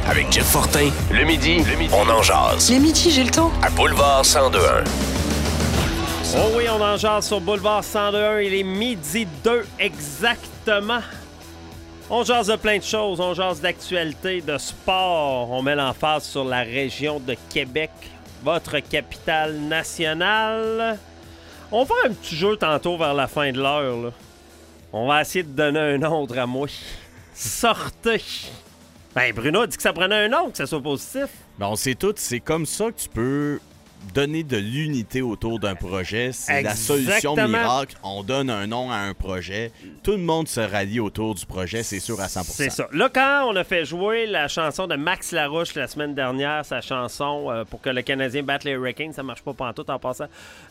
Avec Jeff Fortin, le midi, on en jase. Le midi, j'ai le temps. À Boulevard 102.1. Oh oui, on en jase sur Boulevard 102.1. Il est midi 2 exactement. On jase de plein de choses. On jase d'actualité, de sport. On met l'emphase sur la région de Québec, votre capitale nationale. On va faire un petit jeu tantôt vers la fin de l'heure, là. On va essayer de donner un autre à moi. Sortez! Ben, Bruno a dit que ça prenait un autre, que ça soit positif. Ben, on sait tous, c'est comme ça que tu peux donner de l'unité autour d'un projet. C'est la solution miracle. On donne un nom à un projet. Tout le monde se rallie autour du projet, c'est sûr à 100%. C'est ça. Là, quand on a fait jouer la chanson de Max Larouche la semaine dernière, sa chanson pour que le Canadien batte les Hurricanes, ça marche pas pantoute en passant.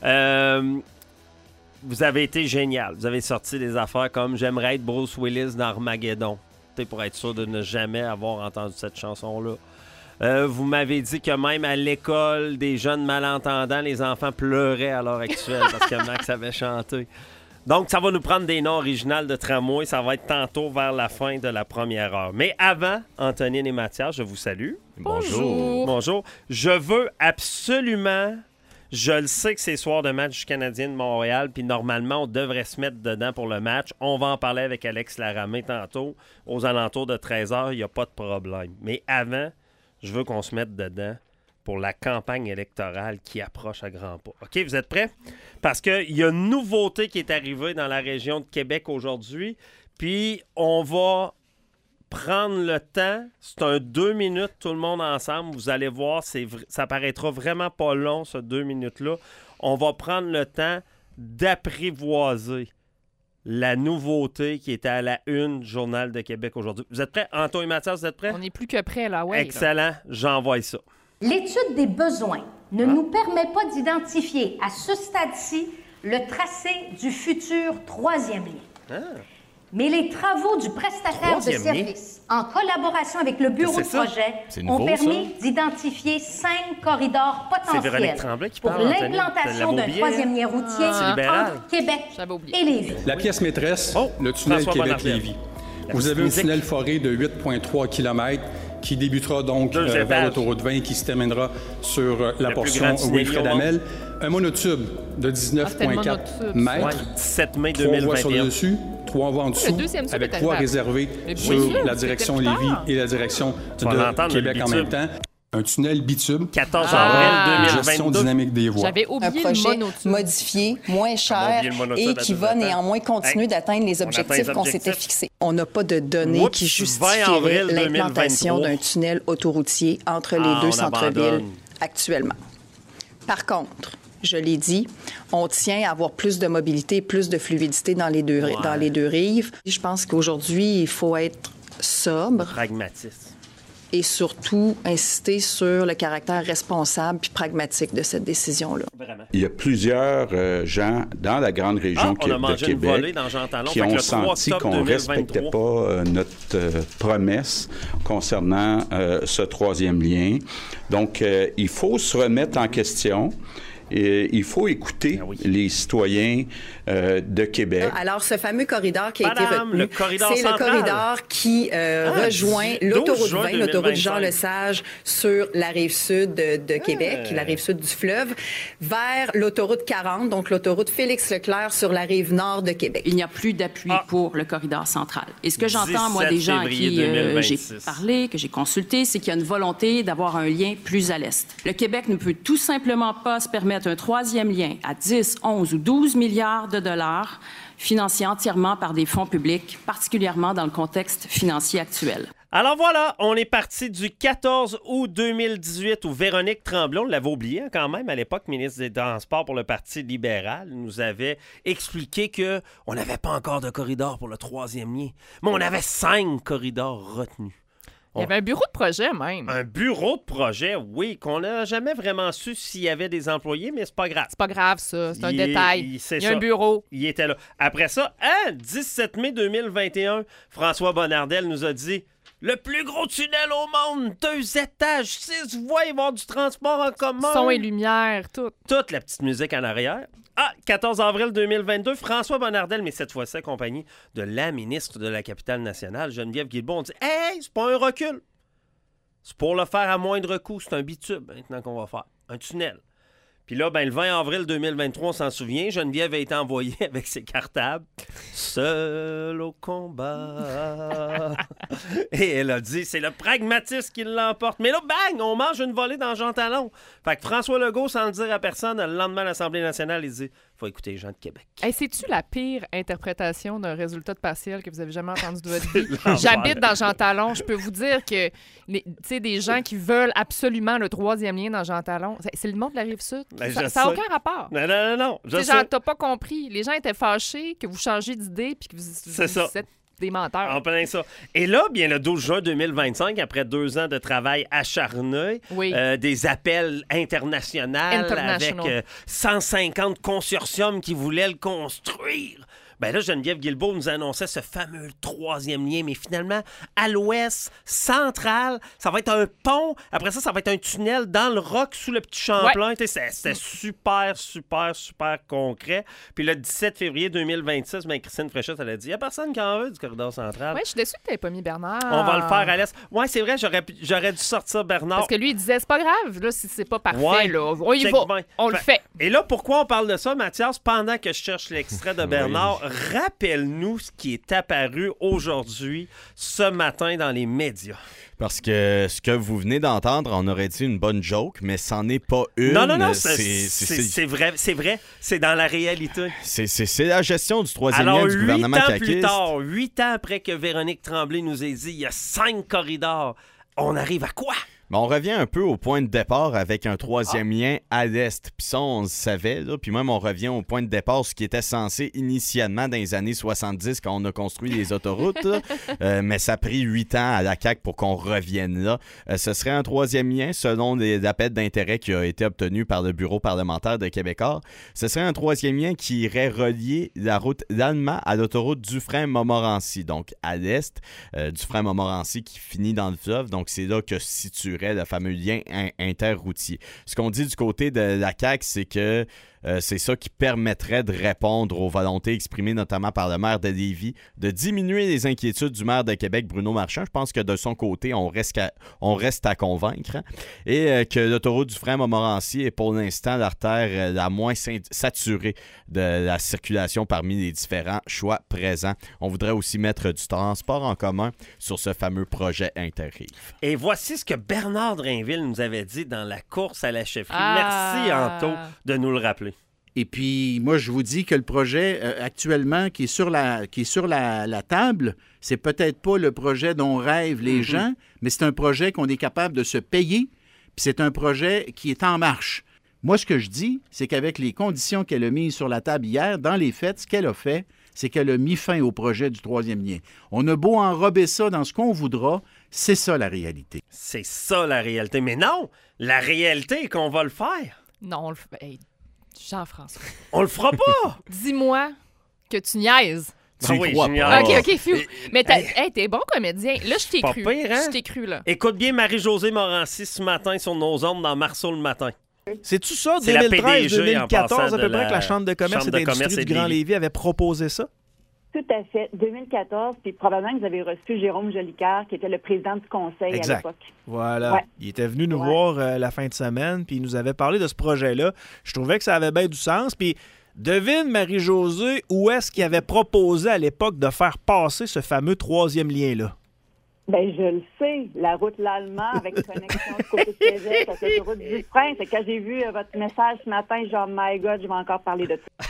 Vous avez été génial. Vous avez sorti des affaires comme « J'aimerais être Bruce Willis dans Armageddon », pour être sûr de ne jamais avoir entendu cette chanson-là. Vous m'avez dit que même à l'école des jeunes malentendants, les enfants pleuraient à l'heure actuelle parce que Max avait chanté. Donc, ça va nous prendre des noms originaux de tramway. Ça va être tantôt vers la fin de la première heure. Mais avant, Antonine et Mathias, je vous salue. Bonjour. Bonjour. Je veux absolument... Je le sais que c'est soir de match du Canadien de Montréal, puis normalement, on devrait se mettre dedans pour le match. On va en parler avec Alex Laramé tantôt, aux alentours de 13h, il n'y a pas de problème. Mais avant, je veux qu'on se mette dedans pour la campagne électorale qui approche à grands pas. OK, vous êtes prêts? Parce qu'il y a une nouveauté qui est arrivée dans la région de Québec aujourd'hui, puis on va prendre le temps. C'est un 2 minutes, tout le monde ensemble. Vous allez voir, ça paraîtra vraiment pas long, ce 2 minutes-là. On va prendre le temps d'apprivoiser la nouveauté qui était à la une du Journal de Québec aujourd'hui. Vous êtes prêts? Anto et Mathias, vous êtes prêts? On n'est plus que prêts, là, ouais. Excellent. Là. J'envoie ça. L'étude des besoins ne nous permet pas d'identifier à ce stade-ci le tracé du futur troisième lien. Mais les travaux du prestataire de service, en collaboration avec le bureau de projet, ont permis d'identifier 5 corridors potentiels pour l'implantation d'un troisième lien routier entre Québec et Lévis. La pièce maîtresse, le tunnel Québec-Lévis. Vous avez un tunnel foré de 8,3 km qui débutera donc vers l'autoroute 20 et qui se terminera sur la portion Wilfrid Hamel. Un monotube de 19,4 mètres. 17 mai 3 voies sur le 2021. dessus, 3 voies en dessous, avec voies réservées sur la direction Lévis et la direction de Québec en même temps. Un tunnel bitube. 14 avril 2022. Gestion dynamique des voies. J'avais oublié Un projet le monotube. Modifié, moins cher et qui va néanmoins continuer d'atteindre les objectifs qu'on s'était fixés. On n'a pas de données qui justifieraient l'implantation d'un tunnel autoroutier entre les deux centres-villes actuellement. Par contre, je l'ai dit, on tient à avoir plus de mobilité, plus de fluidité dans les deux rives. Je pense qu'aujourd'hui, il faut être sobre. Pragmatisme. Et surtout, insister sur le caractère responsable puis pragmatique de cette décision-là. Vraiment. Il y a plusieurs gens dans la grande région de Québec qui ont senti qu'on ne respectait pas notre promesse concernant ce troisième lien. Donc, il faut se remettre en question. Et il faut écouter les citoyens de Québec. Alors, ce fameux corridor qui a été retenu, c'est le corridor qui rejoint l'autoroute 20, l'autoroute Jean-Lesage sur la rive sud de Québec, la rive sud du fleuve, vers l'autoroute 40, donc l'autoroute Félix-Leclerc sur la rive nord de Québec. Il n'y a plus d'appui pour le corridor central. Et ce que j'entends, moi, des gens à qui j'ai parlé, que j'ai consulté, c'est qu'il y a une volonté d'avoir un lien plus à l'est. Le Québec ne peut tout simplement pas se permettre un troisième lien à 10, 11 ou 12 milliards de dollars financé entièrement par des fonds publics, particulièrement dans le contexte financier actuel. Alors voilà, on est parti du 14 août 2018 où Véronique Tremblay, on l'avait oublié quand même, à l'époque, ministre des Transports pour le Parti libéral, nous avait expliqué qu'on n'avait pas encore de corridor pour le troisième lien, mais on avait 5 corridors retenus. Il y avait un bureau de projet, même. Un bureau de projet, oui, qu'on n'a jamais vraiment su s'il y avait des employés, mais c'est pas grave. C'est pas grave, ça. C'est un détail. Il y a un bureau. Il était là. Après ça, 17 mai 2021, François Bonnardel nous a dit « Le plus gros tunnel au monde, 2 étages, 6 voies, il va y avoir du transport en commun. » Son et lumière, tout. Toute la petite musique en arrière. 14 avril 2022, François Bonnardel, mais cette fois-ci accompagné de la ministre de la Capitale nationale, Geneviève Guilbeault, on dit « Hey, c'est pas un recul. C'est pour le faire à moindre coût. C'est un bitube maintenant qu'on va faire. Un tunnel. Puis là, le 20 avril 2023, on s'en souvient, Geneviève a été envoyée avec ses cartables. Seul au combat. Et elle a dit, c'est le pragmatisme qui l'emporte. Mais là, bang, on mange une volée dans Jean Talon. Fait que François Legault, sans le dire à personne, le lendemain à l'Assemblée nationale, il dit, faut écouter les gens de Québec. Hey, c'est-tu la pire interprétation d'un résultat de partiel que vous avez jamais entendu de votre vie? J'habite dans Jean Talon. Je peux vous dire que des gens qui veulent absolument le 3e lien dans Jean Talon, c'est le monde de la Rive-Sud. Ça n'a aucun rapport. Non. Genre, t'as pas compris. Les gens étaient fâchés que vous changez d'idée puis que vous êtes des menteurs. En plein ça. Et là, bien le 12 juin 2025, après 2 ans de travail acharné, des appels internationaux avec 150 consortiums qui voulaient le construire. Ben là, Geneviève Guilbeault nous annonçait ce fameux 3e lien, mais finalement, à l'ouest, central, ça va être un pont. Après ça va être un tunnel dans le roc sous le petit Champlain. Ouais. C'était super concret. Puis le 17 février 2026, Christine Fréchette, elle a dit, il n'y a personne qui en veut du corridor central. Oui, je suis déçue que tu n'aies pas mis Bernard. On va le faire à l'est. Oui, c'est vrai, j'aurais dû sortir Bernard. Parce que lui, il disait, c'est pas grave, là, si c'est pas parfait, là. On y va, on le fait. Et là, pourquoi on parle de ça, Mathias? Pendant que je cherche l'extrait de Bernard, rappelle-nous ce qui est apparu aujourd'hui, ce matin, dans les médias. Parce que ce que vous venez d'entendre, on aurait dit une bonne joke, mais c'en est pas une. Non, c'est vrai. C'est dans la réalité. C'est la gestion du 3e lien du gouvernement caquiste. 8 ans plus tard, 8 ans après que Véronique Tremblay nous ait dit il y a 5 corridors, on arrive à quoi? Mais on revient un peu au point de départ avec un 3e lien à l'est. Puis ça, on le savait. Là. Puis même, on revient au point de départ, ce qui était censé initialement dans les années 70 quand on a construit les autoroutes. Mais ça a pris 8 ans à la CAQ pour qu'on revienne là. Ce serait un 3e lien, selon les appels d'intérêt qui a été obtenu par le Bureau parlementaire de Québécois. Ce serait un 3e lien qui irait relier la route d'Allemand à l'autoroute Dufresne-Montmorency. Donc, à l'est, Dufresne-Montmorency qui finit dans le fleuve. Donc, c'est là que se situerait le fameux lien interroutier. Ce qu'on dit du côté de la CAQ, c'est que c'est ça qui permettrait de répondre aux volontés exprimées notamment par le maire de Lévis, de diminuer les inquiétudes du maire de Québec, Bruno Marchand. Je pense que de son côté, on reste à convaincre. Hein? Et que l'autoroute Dufresne-Montmorency est pour l'instant l'artère la moins saturée de la circulation parmi les différents choix présents. On voudrait aussi mettre du transport en commun sur ce fameux projet Interrive. Et voici ce que Bernard Drainville nous avait dit dans la course à la chefferie. Merci, Anto, de nous le rappeler. Et puis, moi, je vous dis que le projet actuellement qui est sur la table, c'est peut-être pas le projet dont rêvent les gens, mais c'est un projet qu'on est capable de se payer, puis c'est un projet qui est en marche. Moi, ce que je dis, c'est qu'avec les conditions qu'elle a mises sur la table hier, dans les faits, ce qu'elle a fait, c'est qu'elle a mis fin au projet du 3e lien. On a beau enrober ça dans ce qu'on voudra, c'est ça la réalité. C'est ça la réalité. Mais non, la réalité est qu'on va le faire. Non, on le fait. Hey, Jean-François. On le fera pas! Dis-moi que tu niaises. Tu crois pas. OK, fiu. Mais t'es bon comédien. Là, je t'ai cru. Pire, hein? Je t'ai cru, là. Écoute bien Marie-Josée Morancy ce matin sur nos ondes dans Marceau le matin. C'est-tu ça, 2013-2014 à peu près, que la Chambre de commerce et d'industrie du Grand Lévis avait proposé ça? Tout à fait. 2014, puis probablement que vous avez reçu Jérôme Jolicoeur, qui était le président du conseil à l'époque. Voilà. Ouais. Il était venu nous voir la fin de semaine, puis il nous avait parlé de ce projet-là. Je trouvais que ça avait bien du sens. Puis devine, Marie-Josée, où est-ce qu'il avait proposé à l'époque de faire passer ce fameux 3e lien-là? Bien, je le sais. La route l'Allemand avec connexion du côté de Québec, avec la route du Prince. Et quand j'ai vu votre message ce matin, genre, my God, je vais encore parler de ça.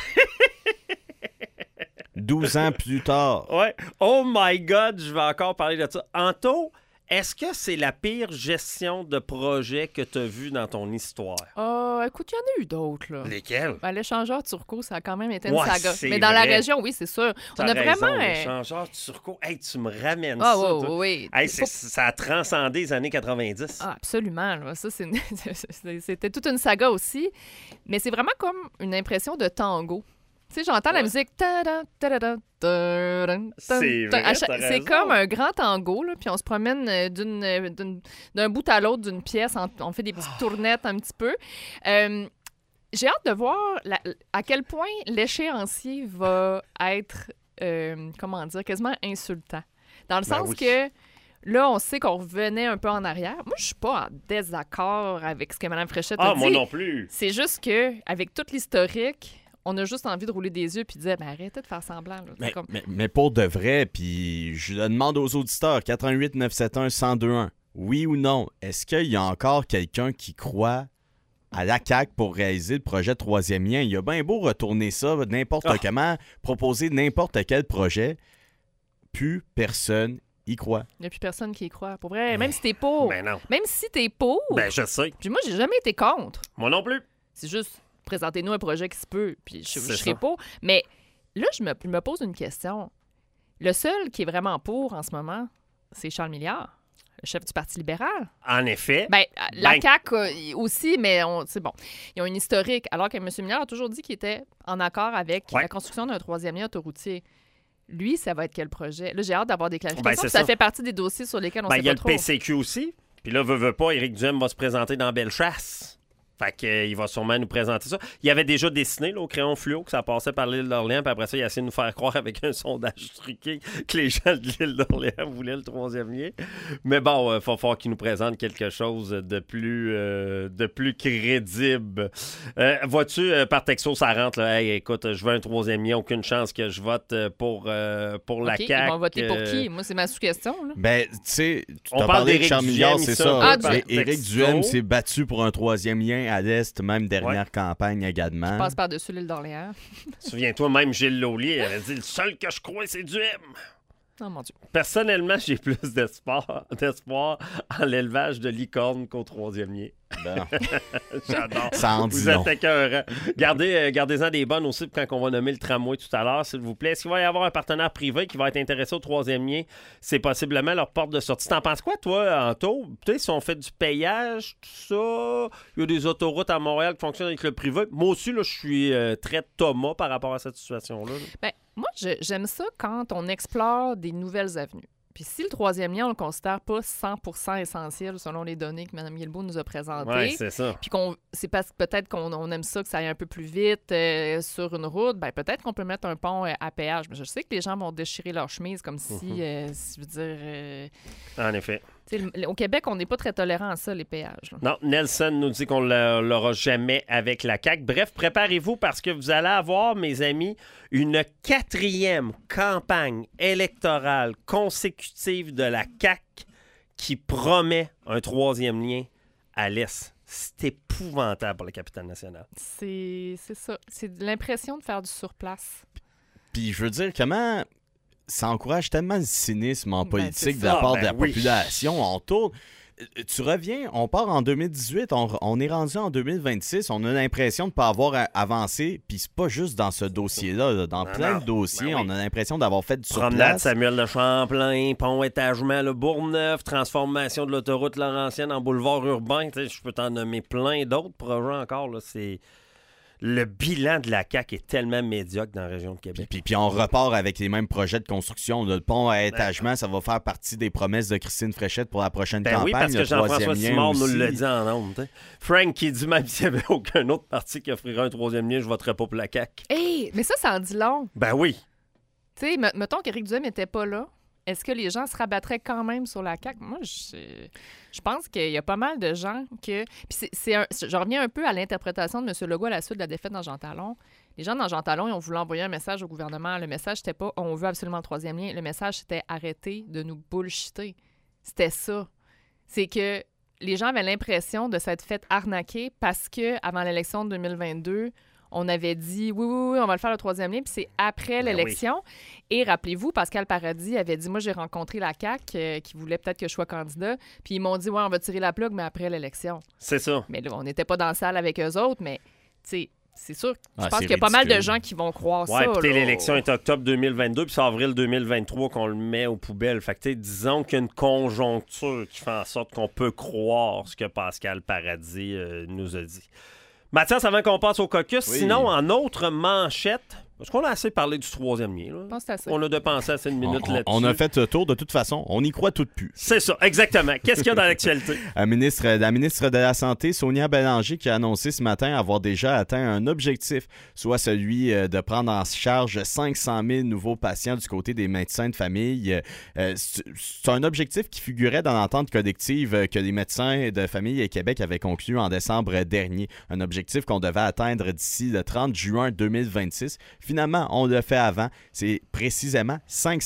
12 ans plus tard. Ouais. Oh my God, je vais encore parler de ça. Anto, est-ce que c'est la pire gestion de projet que tu as vue dans ton histoire? Écoute, il y en a eu d'autres, là. Lesquels? L'échangeur Turcot, ça a quand même été une saga. Mais dans la région, oui, c'est sûr. On a vraiment... L'échangeur Turcot, hey, tu me ramènes ça. Oui. Hey, ça a transcendé les années 90. Ah, absolument. Là. Ça, c'était toute une saga aussi. Mais c'est vraiment comme une impression de tango. Tu sais, j'entends la musique. C'est comme un grand tango, là, puis on se promène d'un bout à l'autre d'une pièce. On fait des petites tournettes un petit peu. J'ai hâte de voir à quel point l'échéancier va être, quasiment insultant. Dans le sens que Là, on sait qu'on revenait un peu en arrière. Moi, je suis pas en désaccord avec ce que Mme Fréchette a dit. Moi non plus. C'est juste que avec tout l'historique, on a juste envie de rouler des yeux puis de dire arrêtez de faire semblant. Là. Mais pour de vrai, puis je le demande aux auditeurs, 88-971-1021, oui ou non, est-ce qu'il y a encore quelqu'un qui croit à la CAQ pour réaliser le projet troisième lien? Il a bien beau retourner ça n'importe comment, proposer n'importe quel projet, plus personne y croit. Il n'y a plus personne qui y croit. Pour vrai, même si t'es pour. Ben non. Même si t'es pour. Ben je sais. Puis moi, j'ai jamais été contre. Moi non plus. C'est juste, présentez-nous un projet qui se peut, puis je serai pour. Mais là, je me pose une question. Le seul qui est vraiment pour en ce moment, c'est Charles Milliard, le chef du Parti libéral. En effet. La CAQ aussi, mais c'est bon. Ils ont une historique, alors que M. Milliard a toujours dit qu'il était en accord avec la construction d'un troisième lien autoroutier. Lui, ça va être quel projet? Là, j'ai hâte d'avoir des clarifications. Ça fait partie des dossiers sur lesquels on sait pas trop. Il y a le PCQ aussi. Puis là, veut pas, Éric Duhem va se présenter dans Bellechasse. Fait qu'il va sûrement nous présenter ça. Il avait déjà dessiné là, au crayon fluo que ça passait par l'île d'Orléans, puis après ça, il a essayé de nous faire croire avec un sondage truqué que les gens de l'île d'Orléans voulaient le troisième lien. Mais bon, il va falloir qu'il nous présente quelque chose de plus crédible. Vois-tu, par texto, ça rentre, là, hey, écoute, je veux un troisième lien, aucune chance que je vote pour la CAQ. Ils vont voter pour qui? Moi, c'est ma sous-question. Là. Ben, tu sais, tu as parlé de Charles Milliard, c'est ça. Éric Duhem s'est battu pour un troisième lien à l'Est, même dernière campagne également. Je passe par-dessus l'île d'Orléans. Souviens-toi, même Gilles Laulier avait dit « Le seul que je crois, c'est Duhem ». Oh mon Dieu. Personnellement, j'ai plus d'espoir en l'élevage de licorne qu'au troisième lien. Ben. J'adore. Ça en dit Vous êtes écœurants. Gardez-en des bonnes aussi quand on va nommer le tramway tout à l'heure, s'il vous plaît. Est-ce qu'il va y avoir un partenaire privé qui va être intéressé au troisième lien? C'est possiblement leur porte de sortie. T'en penses quoi, toi, Anto? Peut-être si on fait du payage, tout ça, il y a des autoroutes à Montréal qui fonctionnent avec le privé. Moi aussi, là, je suis très Thomas par rapport à cette situation-là. Ben, moi, j'aime ça quand on explore des nouvelles avenues. Puis si le troisième lien, on le considère pas 100% essentiel selon les données que Mme Guilbeault nous a présentées. Oui, c'est ça. Puis c'est parce que peut-être qu'on aime ça que ça aille un peu plus vite sur une route. Ben peut-être qu'on peut mettre un pont à péage. Mais je sais que les gens vont déchirer leur chemise comme si, je veux dire... En effet. Au Québec, on n'est pas très tolérant à ça, les péages. Là. Non, Nelson nous dit qu'on ne l'aura jamais avec la CAQ. Bref, préparez-vous parce que vous allez avoir, mes amis, une 4e campagne électorale consécutive de la CAQ qui promet un 3e lien à l'Est. C'est épouvantable pour la capitale nationale. C'est ça. C'est l'impression de faire du surplace. Puis je veux dire, comment... Ça encourage tellement le cynisme en politique de la part de la population. On tourne. Tu reviens, on part en 2018, on est rendu en 2026, on a l'impression de ne pas avoir avancé, puis c'est pas juste dans ce dossier-là, dans plein de dossiers, on a l'impression d'avoir fait du surplace. Promenade Samuel de Champlain, pont étagement le Bourgneuf, transformation de l'autoroute Laurentienne en boulevard urbain, je peux t'en nommer plein d'autres projets encore, là, c'est... Le bilan de la CAQ est tellement médiocre dans la région de Québec. Puis on repart avec les mêmes projets de construction. Le pont à étagement, ça va faire partie des promesses de Christine Fréchette pour la prochaine campagne. Oui, parce que Jean-François Simard nous l'a dit en ondes. Frank qui dit même s'il n'y avait aucun autre parti qui offrirait un troisième lien, je ne voterais pas pour la CAQ. Hey, mais ça en dit long. Ben oui. Tu sais, mettons qu'Éric Duhem n'était pas là. Est-ce que les gens se rabattraient quand même sur la CAQ? Moi, je pense qu'il y a pas mal de gens que... Puis je reviens un peu à l'interprétation de M. Legault à la suite de la défaite dans Jean Talon. Les gens dans Jean Talon, ils ont voulu envoyer un message au gouvernement. Le message, c'était pas « on veut absolument le troisième lien ». Le message, c'était « arrêtez de nous bullshiter ». C'était ça. C'est que les gens avaient l'impression de s'être fait arnaquer parce que avant l'élection de 2022... on avait dit oui, on va le faire le troisième lien, puis c'est après l'élection. Oui. Et rappelez-vous, Pascal Paradis avait dit, moi, j'ai rencontré la CAQ qui voulait peut-être que je sois candidat, puis ils m'ont dit, on va tirer la plug, mais après l'élection. C'est ça. Mais là, on n'était pas dans la salle avec eux autres, mais, tu sais, c'est sûr. Je pense qu'il y a pas mal de gens qui vont croire ça. Oui, puis l'élection est octobre 2022, puis c'est avril 2023 qu'on le met aux poubelles. Fait que, disons qu'il y a une conjoncture qui fait en sorte qu'on peut croire ce que Pascal Paradis nous a dit. Mathias, avant qu'on passe au caucus, sinon, en autre manchette, Est-ce qu'on a assez parlé du troisième lien? Là? Je pense que c'est assez. On a dépensé assez de minutes là-dessus. On a fait le tour de toute façon. On y croit toutes plus. C'est ça, exactement. Qu'est-ce qu'il y a dans l'actualité? La ministre de la Santé, Sonia Bélanger, qui a annoncé ce matin avoir déjà atteint un objectif, soit celui de prendre en charge 500 000 nouveaux patients du côté des médecins de famille. C'est un objectif qui figurait dans l'entente collective que les médecins de famille et Québec avaient conclu en décembre dernier. Un objectif qu'on devait atteindre d'ici le 30 juin 2026. Finalement, on l'a fait avant. C'est précisément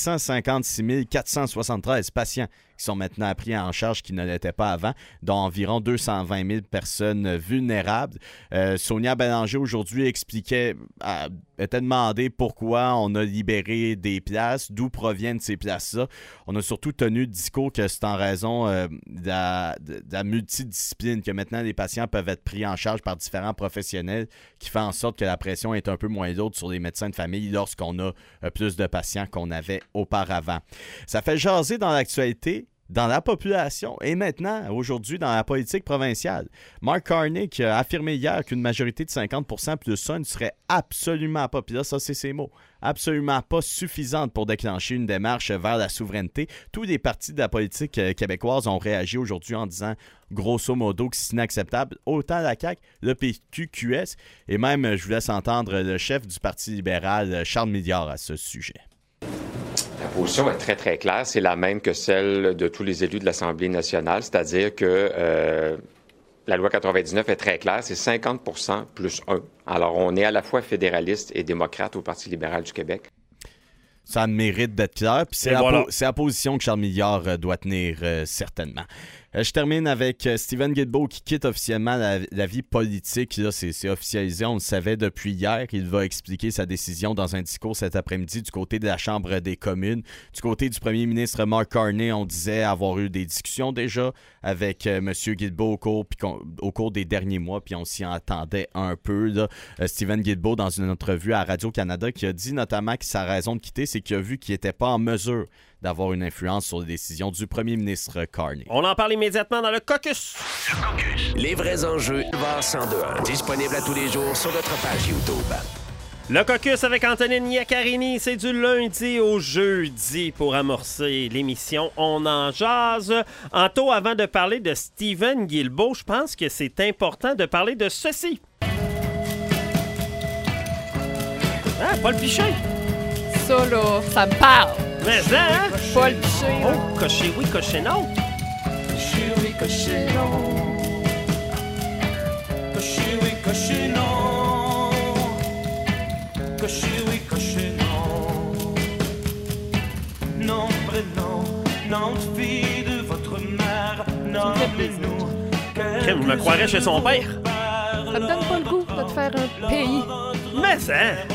556 473 patients qui sont maintenant pris en charge qui ne l'étaient pas avant, dont environ 220 000 personnes vulnérables. Sonia Bélanger, aujourd'hui, était demandée pourquoi on a libéré des places, d'où proviennent ces places-là. On a surtout tenu le discours que c'est en raison de la multidiscipline, que maintenant les patients peuvent être pris en charge par différents professionnels, qui fait en sorte que la pression est un peu moins lourde sur les médecins de famille lorsqu'on a plus de patients qu'on avait auparavant. Ça fait jaser dans l'actualité, dans la population et maintenant, aujourd'hui, dans la politique provinciale. Mark Carney qui a affirmé hier qu'une majorité de 50% plus 1 ne serait absolument pas, puis là, ça, c'est ses mots, absolument pas suffisante pour déclencher une démarche vers la souveraineté. Tous les partis de la politique québécoise ont réagi aujourd'hui en disant, grosso modo, que c'est inacceptable. Autant la CAQ, le PQ-QS, et même, je vous laisse entendre le chef du Parti libéral, Charles Milliard, à ce sujet. La position est très, très claire. C'est la même que celle de tous les élus de l'Assemblée nationale, c'est-à-dire que la loi 99 est très claire, c'est 50% plus 1. Alors, on est à la fois fédéraliste et démocrate au Parti libéral du Québec. Ça mérite d'être clair, puis c'est la position que Charles Milliard doit tenir certainement. Je termine avec Stephen Guilbeault qui quitte officiellement la vie politique. Là, c'est officialisé, on le savait depuis hier. Il va expliquer sa décision dans un discours cet après-midi du côté de la Chambre des communes. Du côté du premier ministre Mark Carney, on disait avoir eu des discussions déjà avec M. Guilbeault au cours des derniers mois, puis on s'y attendait un peu. Là. Stephen Guilbeault, dans une entrevue à Radio-Canada, qui a dit notamment que sa raison de quitter, c'est qu'il a vu qu'il n'était pas en mesure d'avoir une influence sur les décisions du premier ministre Carney. On en parle immédiatement dans le caucus. Le caucus. Les vrais enjeux, VAR 102.1. Disponible à tous les jours sur notre page YouTube. Le caucus avec Antonine Iaccarini, c'est du lundi au jeudi pour amorcer l'émission On en jase. Anto, avant de parler de Stephen Guilbeault, je pense que c'est important de parler de ceci. Ah, Paul Piché. Ça, là, ça me parle. Mais ça, hein? Paul Piché. Oh, coché oui, coché non. Coché oui, coché non. Coché oui, coché non. Coché oui, coché non. Non, prénom, nom de fille de votre mère. Nommez-nous. Je me croirais chez son père. Ça te donne pas le goût de te faire un pays. Mais ça...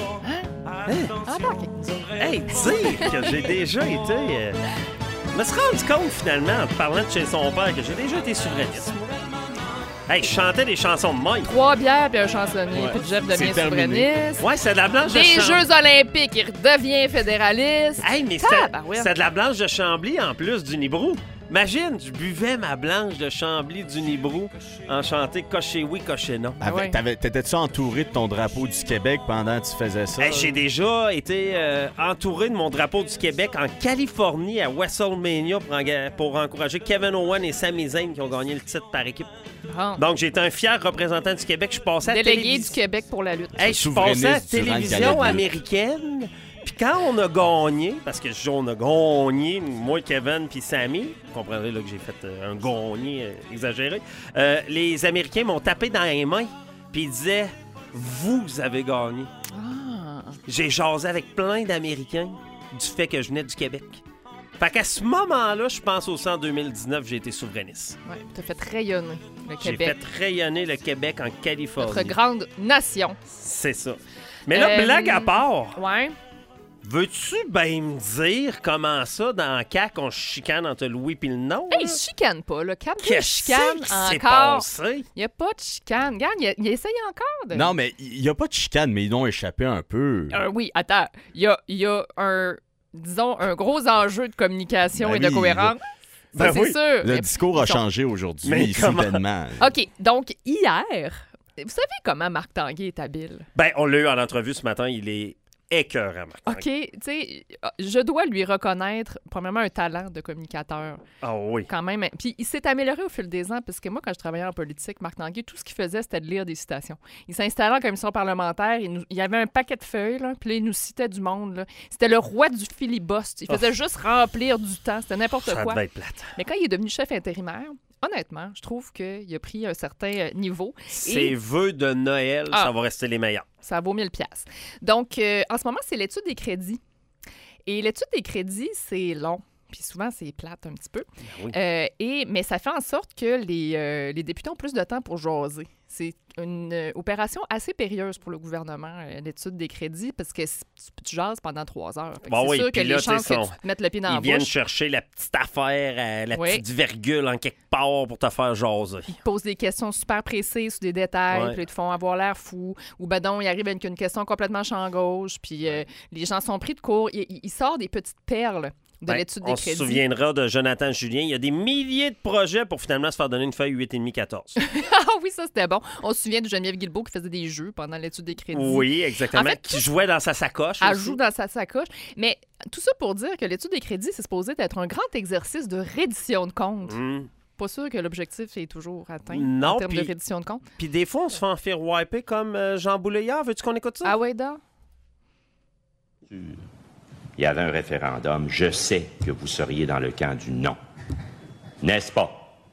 Ah, ok. Hey, dire que j'ai déjà été... Je me suis rendu compte, finalement, en parlant de chez son père, que j'ai déjà été souverainiste. Hey, je chantais des chansons de moi. 3 bières puis un chansonnier, puis Jeff devient souverainiste. Ouais, c'est de la Blanche de Chambly. Des Chambly. Jeux olympiques, il redevient fédéraliste. Hey, mais c'est de la Blanche de Chambly en plus du Nibrou. Imagine, je buvais ma Blanche de Chambly du Nibrou en chantant « Coché oui, coché non ». T'étais-tu entouré de ton drapeau du Québec pendant que tu faisais ça? Hey, j'ai déjà été entouré de mon drapeau du Québec en Californie à WrestleMania pour encourager Kevin Owen et Sami Zayn qui ont gagné le titre par équipe. Bon. Donc, j'étais un fier représentant du Québec. Je passais à Délégué du Québec pour la lutte. Hey, je passais à la télévision américaine. Puis quand on a gagné, parce que on a gagné, moi, Kevin puis Sami, vous comprendrez là, que j'ai fait un gagné exagéré, les Américains m'ont tapé dans les mains puis ils disaient « Vous avez gagné ». J'ai jasé avec plein d'Américains du fait que je venais du Québec. Fait qu'à ce moment-là, je pense au 100 2019, j'ai été souverainiste. Ouais, t'as fait rayonner le Québec. J'ai fait rayonner le Québec en Californie. Notre grande nation. C'est ça. Mais là, blague à part. Ouais. Veux-tu bien me dire comment ça, dans le CAQ, on chicane entre le oui et le non? Hey, il se chicane pas, là. Quand il chicane s'est encore, passé? il n'y a pas de chicane. Regarde, il essaye encore de... Non, mais il n'y a pas de chicane, mais ils ont échappé un peu. Oui, attends. Il y a un, disons, un gros enjeu de communication et de cohérence. Ça, c'est sûr. Le discours a changé aujourd'hui, soudainement. OK, donc hier, vous savez comment Marc Tanguay est habile? Ben, on l'a eu en entrevue ce matin, il est écœurant, Marc. OK, tu sais, je dois lui reconnaître, premièrement, un talent de communicateur. Ah oui. Quand même. Puis il s'est amélioré au fil des ans, parce que moi, quand je travaillais en politique, Marc Tanguay, tout ce qu'il faisait, c'était de lire des citations. Il s'installait en commission parlementaire, il y avait un paquet de feuilles, là, puis là, il nous citait du monde. Là. C'était le roi du filibuste. Il faisait juste remplir du temps. C'était n'importe quoi. Ça devait être plate. Mais quand il est devenu chef intérimaire, honnêtement, je trouve qu'il a pris un certain niveau. Ses vœux de Noël, ça va rester les meilleurs. Ça vaut 1000 $. Donc, en ce moment, c'est l'étude des crédits. Et l'étude des crédits, c'est long. Puis souvent, c'est plate un petit peu. Ben oui. Mais ça fait en sorte que les députés ont plus de temps pour jaser. C'est une opération assez périlleuse pour le gouvernement, l'étude des crédits, parce que tu jases pendant 3 heures. C'est sûr que les chances que tu te mettes le pied dans la bouche... Ils viennent chercher la petite affaire, la petite virgule en quelque part pour te faire jaser. Ils te posent des questions super précises sur des détails, puis ils te font avoir l'air fou. Ou ben donc, ils arrivent avec une question complètement champ gauche, puis les gens sont pris de court. Il sort des petites perles de l'étude des crédits. On se souviendra de Jonathan Julien. Il y a des milliers de projets pour finalement se faire donner une feuille 8,5-14. Ah oui, ça, c'était bon. On se souvient de Geneviève Guilbeault qui faisait des jeux pendant l'étude des crédits. Oui, exactement. En fait, qui jouait dans sa sacoche. Elle joue dans sa sacoche. Mais tout ça pour dire que l'étude des crédits, c'est supposé être un grand exercice de reddition de comptes. Pas sûr que l'objectif est toujours atteint en termes de reddition de comptes. Puis des fois, on se fait en faire wiper comme Jean Bouléard. Veux-tu qu'on écoute ça? Ah ouais, donc. Il y avait un référendum, je sais que vous seriez dans le camp du non. N'est-ce pas?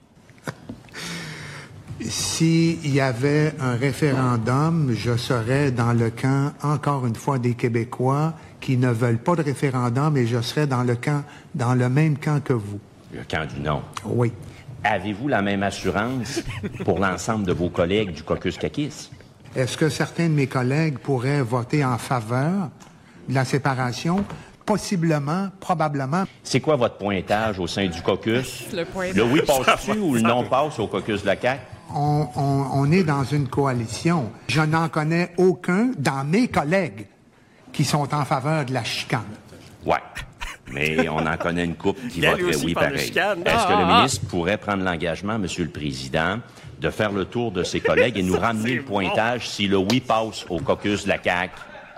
S'il y avait un référendum, je serais dans le camp, encore une fois, des Québécois qui ne veulent pas de référendum et je serais dans le même camp que vous. Le camp du non? Oui. Avez-vous la même assurance pour l'ensemble de vos collègues du caucus caquiste? Est-ce que certains de mes collègues pourraient voter en faveur de la séparation? Possiblement, probablement. C'est quoi votre pointage au sein du caucus? Le oui passe-tu ou le non passe au caucus de la CAQ? On est dans une coalition. Je n'en connais aucun dans mes collègues qui sont en faveur de la chicane. Ouais. Mais on en connaît une couple qui voterait oui pareil. Est-ce que le ministre pourrait prendre l'engagement, Monsieur le Président, de faire le tour de ses collègues et nous ramener le pointage si le oui passe au caucus de la CAQ?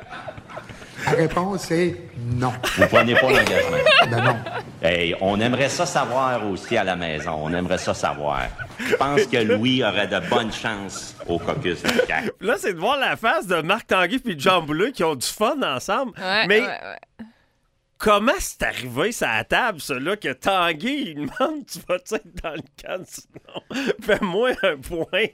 La réponse est non. Vous prenez pas l'engagement? Ben non. Hey, on aimerait ça savoir aussi à la maison. On aimerait ça savoir. Je pense que Louis aurait de bonnes chances au caucus de la CAQ. Là, c'est de voir la face de Marc Tanguay et de Jean Boulay qui ont du fun ensemble. Mais comment c'est arrivé ça à la table, ça, là, que Tanguay, il demande « Tu vas-tu être dans le camp? Sinon, fais-moi un pointage. »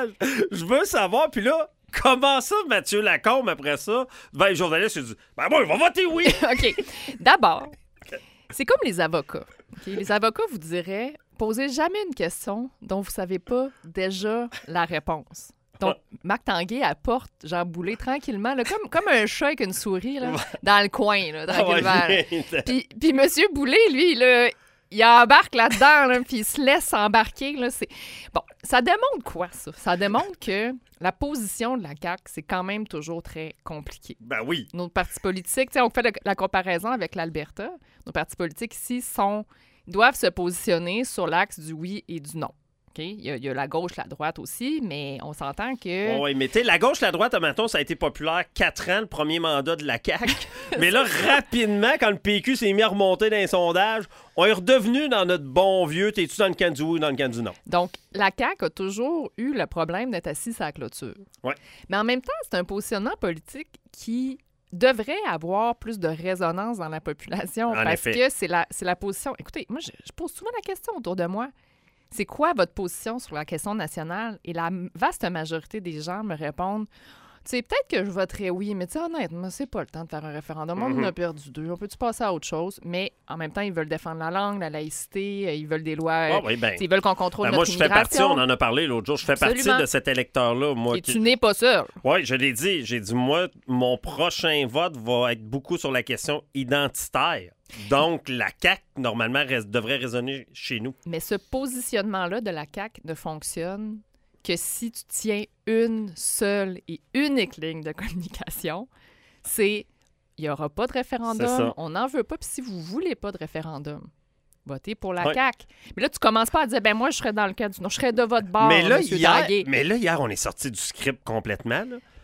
Je veux savoir. Puis là, comment ça, Mathieu Lacombe, après ça, devant les journalistes, il dit « Ben moi, il va voter oui! » OK. D'abord, c'est comme les avocats. Okay? Les avocats vous diraient « Posez jamais une question dont vous savez pas déjà la réponse. » Donc, Marc Tanguay apporte Jean Boulay tranquillement, là, comme un chat avec une souris, là, dans le coin, là, tranquillement. Puis M. Boulay, lui, là, il embarque là-dedans, là, puis il se laisse embarquer. Là, bon, ça démontre quoi, ça? Ça démontre que la position de la CAQ, c'est quand même toujours très compliqué. Ben oui. Nos partis politiques, on fait la comparaison avec l'Alberta. Nos partis politiques ici doivent se positionner sur l'axe du oui et du non. Okay? Il y a la gauche, la droite aussi, mais on s'entend que... Oui, mais tu sais, la gauche, la droite, maintenant, ça a été populaire 4 ans, le premier mandat de la CAQ. Mais là, rapidement, quand le PQ s'est mis à remonter dans les sondages, on est redevenu dans notre bon vieux « T'es-tu dans le camp du oui ou dans le camp du non? » Donc, la CAQ a toujours eu le problème d'être assise à la clôture. Ouais. Mais en même temps, c'est un positionnement politique qui devrait avoir plus de résonance dans la population parce que c'est la position... Écoutez, moi, je pose souvent la question autour de moi. C'est quoi votre position sur la question nationale? Et la vaste majorité des gens me répondent, tu sais, peut-être que je voterais oui, mais tu sais, honnêtement, c'est pas le temps de faire un référendum. On en a perdu 2. On peut-tu passer à autre chose? Mais en même temps, ils veulent défendre la langue, la laïcité, ils veulent des lois, ils veulent qu'on contrôle notre immigration. Moi, je fais partie, on en a parlé l'autre jour, je fais partie de cet électeur-là. Et tu n'es pas seul. Oui, je l'ai dit. J'ai dit, moi, mon prochain vote va être beaucoup sur la question identitaire. Donc, la CAQ, normalement, devrait résonner chez nous. Mais ce positionnement-là de la CAQ ne fonctionne que si tu tiens une seule et unique ligne de communication, c'est il n'y aura pas de référendum, on n'en veut pas, puis si vous ne voulez pas de référendum, votez pour la CAQ. Mais là, tu commences pas à dire, ben moi, je serais dans le cas du non, je serais de votre bord, mais là, hier, on est sorti du script complètement. Là.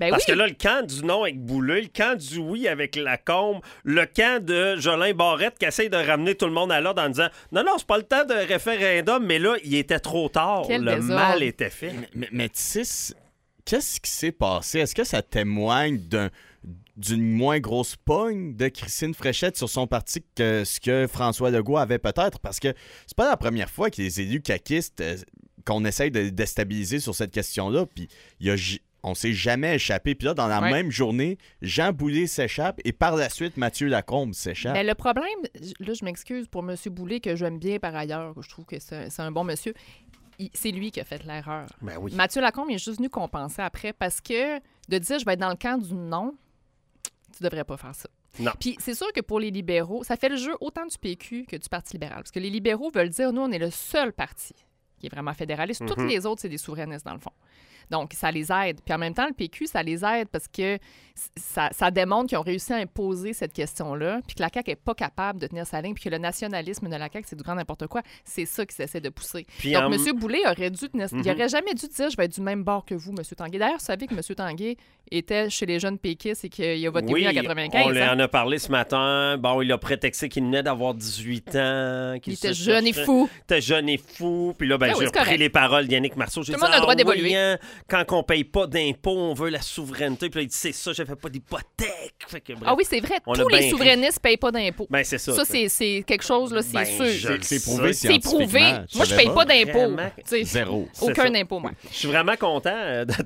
Parce que là, le camp du non avec Boulay, le camp du oui avec Lacombe, le camp de Jolin Barrette qui essaye de ramener tout le monde à l'ordre en disant « Non, c'est pas le temps de référendum, mais là, il était trop tard. Le mal était fait. » Mais tu sais, qu'est-ce qui s'est passé? Est-ce que ça témoigne d'une moins grosse pogne de Christine Fréchette sur son parti que ce que François Legault avait peut-être? Parce que c'est pas la première fois que les élus caquistes qu'on essaye de déstabiliser sur cette question-là, puis on s'est jamais échappé. Puis là, dans la même journée, Jean Boulet s'échappe et par la suite, Mathieu Lacombe s'échappe. Mais le problème, là, je m'excuse pour M. Boulet, que j'aime bien par ailleurs, je trouve que c'est un bon monsieur. C'est lui qui a fait l'erreur. Ben oui. Mathieu Lacombe, il est juste venu compenser après parce que de dire je vais être dans le camp du non, tu devrais pas faire ça. Non. Puis c'est sûr que pour les libéraux, ça fait le jeu autant du PQ que du Parti libéral. Parce que les libéraux veulent dire, nous, on est le seul parti qui est vraiment fédéraliste. Toutes les autres, c'est des souverainistes, dans le fond. Donc, ça les aide. Puis en même temps, le PQ, ça les aide parce que ça démontre qu'ils ont réussi à imposer cette question-là, puis que la CAQ n'est pas capable de tenir sa ligne, puis que le nationalisme de la CAQ, c'est du grand n'importe quoi. C'est ça qu'ils essaient de pousser. Puis donc, M. Boulay aurait dû tenir... Il n'aurait jamais dû dire « Je vais être du même bord que vous, M. Tanguay ». D'ailleurs, vous savez que M. Tanguay était chez les jeunes péquistes et qu'il a voté oui en 95. On en a parlé ce matin. Bon, il a prétexté qu'il venait d'avoir 18 ans. Il était jeune et fou. Il était jeune et fou. Puis là, j'ai repris les paroles d'Yannick Marceau. Tout le monde a le droit d'évoluer. Oui, quand on paye pas d'impôts, on veut la souveraineté. Puis là, il dit, c'est ça, je fais pas d'hypothèque. Ah oui, c'est vrai. Tous les souverainistes payent pas d'impôts. Ben, c'est ça. Ça, c'est quelque chose, là, c'est sûr. C'est prouvé C'est prouvé. Moi, je paye pas d'impôts. Zéro. Aucun impôt, moi. Je suis vraiment content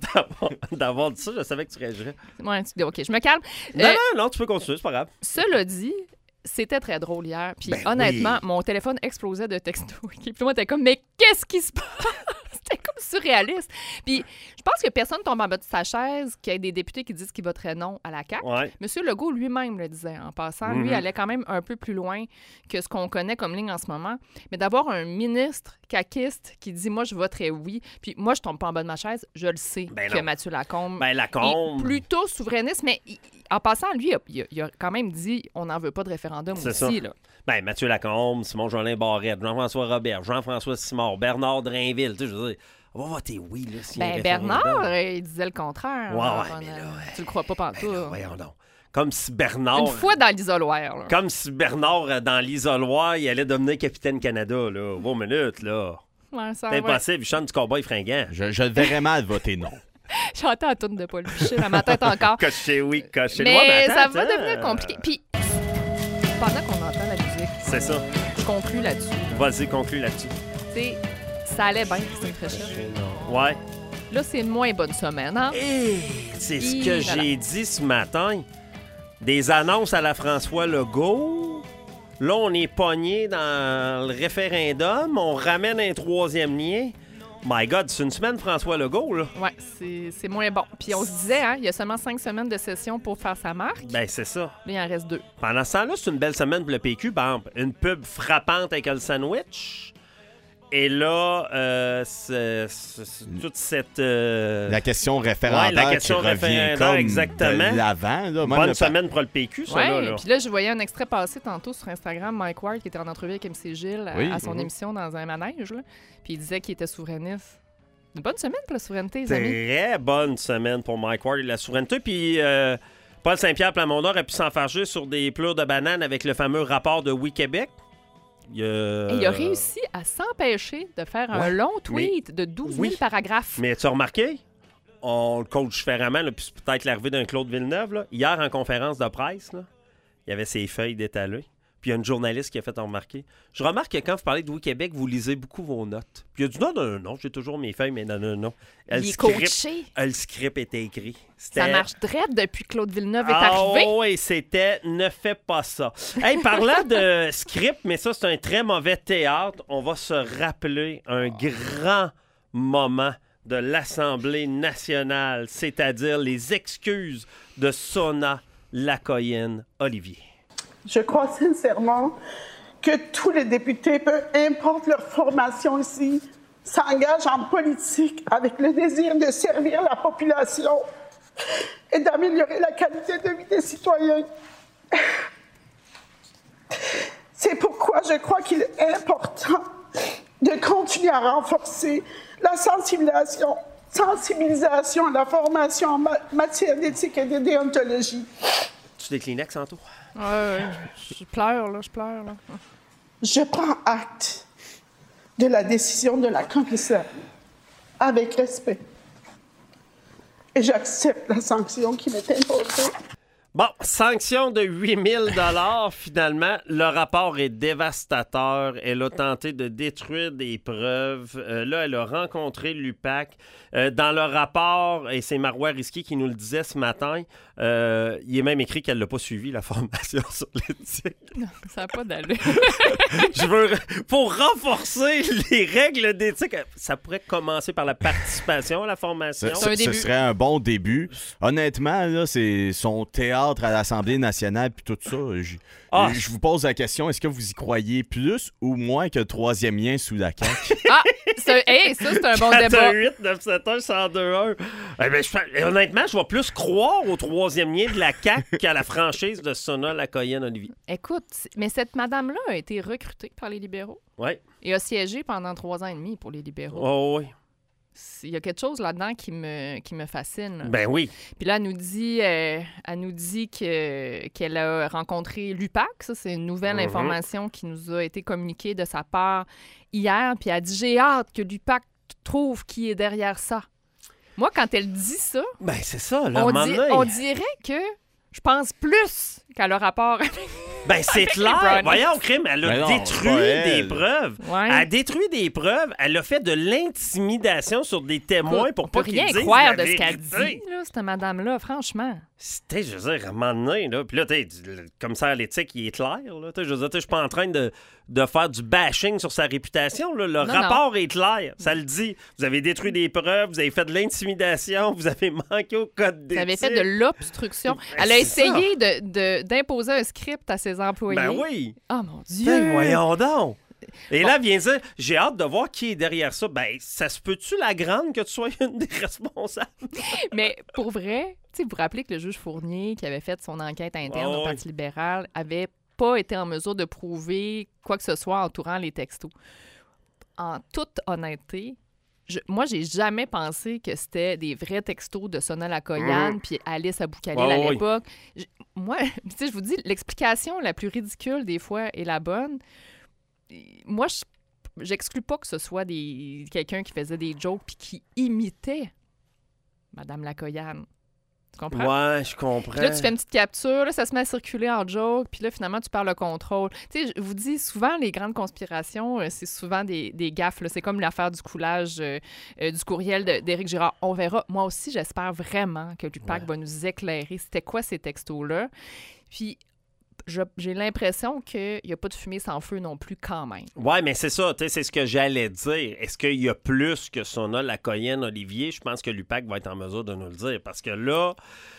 d'avoir dit ça. Je savais que tu réagirais. Ouais, OK, je me calme. Non, tu peux continuer, c'est pas grave. Cela dit, c'était très drôle hier. Puis honnêtement, mon téléphone explosait de textos. Puis moi, t'es comme, mais qu'est-ce qui se passe? C'était comme surréaliste. Puis je pense que personne tombe en bas de sa chaise, qu'il y ait des députés qui disent qu'ils voteraient non à la CAQ. Ouais. M. Legault lui-même le disait en passant. Lui allait quand même un peu plus loin que ce qu'on connaît comme ligne en ce moment. Mais d'avoir un ministre caquiste qui dit « Moi, je voterais oui », puis moi, je tombe pas en bas de ma chaise, je le sais que Mathieu Lacombe est plutôt souverainiste, mais en passant, lui, il a quand même dit « On n'en veut pas de référendum aussi ». Ben, Mathieu Lacombe, Simon-Jolin Barrette, Jean-François Robert, Jean-François Simard, Bernard Drinville, tu sais, je veux dire, on va voter oui, là, si Bernard, il disait le contraire. Ouais, mais là... Tu le crois pas pantoute. Voyons donc. Comme si Bernard... Une fois dans l'isoloir, là. Comme si Bernard, dans l'isoloir, il allait devenir capitaine Canada, là. 20 minutes, là. Ouais, ça, c'est impossible, il chante du cowboy fringant. Je le verrais mal voter non. J'entends la toune de Paul Piché dans ma tête encore. Coché oui, coché mais loin. Mais ça va devenir compliqué. Puis, pendant qu'on entend la musique... C'est ça. Je conclue là-dessus. Vas-y, conclue là-dessus. Tu sais, ça allait bien, Christine Fréchette. Ouais. Là, c'est une moins bonne semaine, hein? C'est ce que j'ai dit ce matin. Des annonces à la François Legault. Là, on est pogné dans le référendum. On ramène un troisième lien. My God, c'est une semaine François Legault, là. Oui, c'est moins bon. Puis on se disait, hein, il y a seulement 5 semaines de session pour faire sa marque. Ben, c'est ça. Là, il en reste 2. Pendant ce temps-là, c'est une belle semaine pour le PQ. Par exemple, une pub frappante avec le sandwich. Et là, c'est toute cette... La question référendaire la question qui revient comme exactement. De l'avant. Là. Bonne semaine pour le PQ, ça, là. Puis là, je voyais un extrait passer tantôt sur Instagram, Mike Ward, qui était en entrevue avec MC Gilles à son émission dans un manège, là. Puis il disait qu'il était souverainiste. Une bonne semaine pour la souveraineté, les amis. Très bonne semaine pour Mike Ward et la souveraineté. Puis Paul Saint-Pierre Plamondon a pu s'enfarger sur des pleurs de bananes avec le fameux rapport de Oui Québec. Il a réussi à s'empêcher de faire un long tweet de 12 000 paragraphes. Mais tu as remarqué? On le coach différemment, là, puis c'est peut-être l'arrivée d'un Claude Villeneuve. Là. Hier, en conférence de presse, là, il y avait ses feuilles d'étalées. Puis il y a une journaliste qui a fait en remarquer. Je remarque que quand vous parlez de Oui Québec, vous lisez beaucoup vos notes. Puis il a dit non, j'ai toujours mes feuilles, mais non. Il est coaché. Le script était écrit. Ça marche drette depuis que Claude Villeneuve est arrivé. Oh, et c'était « Ne fais pas ça ». Hey, parlant de script, mais ça, c'est un très mauvais théâtre, on va se rappeler un grand moment de l'Assemblée nationale, c'est-à-dire les excuses de Sona Lacoyenne-Olivier. Je crois sincèrement que tous les députés, peu importe leur formation ici, s'engagent en politique avec le désir de servir la population et d'améliorer la qualité de vie des citoyens. C'est pourquoi je crois qu'il est important de continuer à renforcer la sensibilisation sensibilisation à la formation en matière d'éthique et de déontologie. Tu des Kleenex, Santo? Ouais, je pleure, là. Je prends acte de la décision de la commissaire avec respect. Et j'accepte la sanction qui m'est imposée. Bon, sanction de 8 000 $. Finalement, le rapport est dévastateur. Elle a tenté de détruire des preuves. Là, elle a rencontré l'UPAC. Dans le rapport, et c'est Marois Risky qui nous le disait ce matin, il est même écrit qu'elle n'a pas suivi la formation sur l'éthique. Non, ça n'a pas d'allure. Pour renforcer les règles d'éthique, ça pourrait commencer par la participation à la formation. Ce serait un bon début. Honnêtement, là, c'est son théâtre à l'Assemblée nationale puis tout ça. Je vous pose la question, est-ce que vous y croyez plus ou moins que le troisième lien sous la CAQ? Ça, c'est un bon débat. 418 971 1021. Honnêtement, je vais plus croire au troisième lien de la CAQ qu'à la franchise de Sona Lacoyenne-Olivier. Écoute, mais cette madame-là a été recrutée par les libéraux. Oui. Et a siégé pendant 3 ans et demi pour les libéraux. Oh oui. Il y a quelque chose là-dedans qui me fascine. Ben oui. Puis là, elle nous dit qu'elle a rencontré l'UPAC. Ça, c'est une nouvelle information qui nous a été communiquée de sa part hier. Puis elle dit, j'ai hâte que l'UPAC trouve qui est derrière ça. Moi, quand elle dit ça, ben c'est ça. Là, on dirait que je pense plus qu'à le rapport avec... Ben, c'est clair. Voyons, crime, elle a détruit des preuves. Ouais. Elle a détruit des preuves. Elle a fait de l'intimidation sur des témoins pour pas qu'ils disent la vérité. On peut rien croire de ce qu'elle dit, là, cette madame-là, franchement. C'était, je veux dire, à un moment donné, là. Puis là, le commissaire à l'éthique, il est clair, là. Je veux dire, je suis pas en train de faire du bashing sur sa réputation, là. Le rapport est clair. Ça le dit. Vous avez détruit des preuves, vous avez fait de l'intimidation, vous avez manqué au code d'éthique. Vous avez fait de l'obstruction. Elle a essayé d'imposer un script à ses employés. Ben oui. Oh mon Dieu. Ben voyons donc. Et là, vient dire, j'ai hâte de voir qui est derrière ça. Ben, ça se peut-tu, la grande, que tu sois une des responsables? Mais pour vrai, vous vous rappelez que le juge Fournier, qui avait fait son enquête interne au Parti libéral, avait pas été en mesure de prouver quoi que ce soit entourant les textos. En toute honnêteté, moi, j'ai jamais pensé que c'était des vrais textos de Sona Lacoyane puis Alice Aboukhalil à l'époque. Moi, je vous dis, l'explication la plus ridicule des fois est la bonne. Moi, j'exclus pas que ce soit quelqu'un qui faisait des jokes puis qui imitait Madame Lacoyane. Tu comprends? Ouais, je comprends. Puis là, tu fais une petite capture, là, ça se met à circuler en joke, puis là, finalement, tu perds le contrôle. Tu sais, je vous dis, souvent, les grandes conspirations, c'est souvent des gaffes. Là. C'est comme l'affaire du coulage du courriel d'Éric Girard. On verra. Moi aussi, j'espère vraiment que l'UPAC va nous éclairer. C'était quoi ces textos-là? Puis, j'ai l'impression qu'il n'y a pas de fumée sans feu non plus quand même. Oui, mais c'est ça, c'est ce que j'allais dire. Est-ce qu'il y a plus que Sona Lacoyenne-Olivier? Je pense que l'UPAC va être en mesure de nous le dire. Parce que là,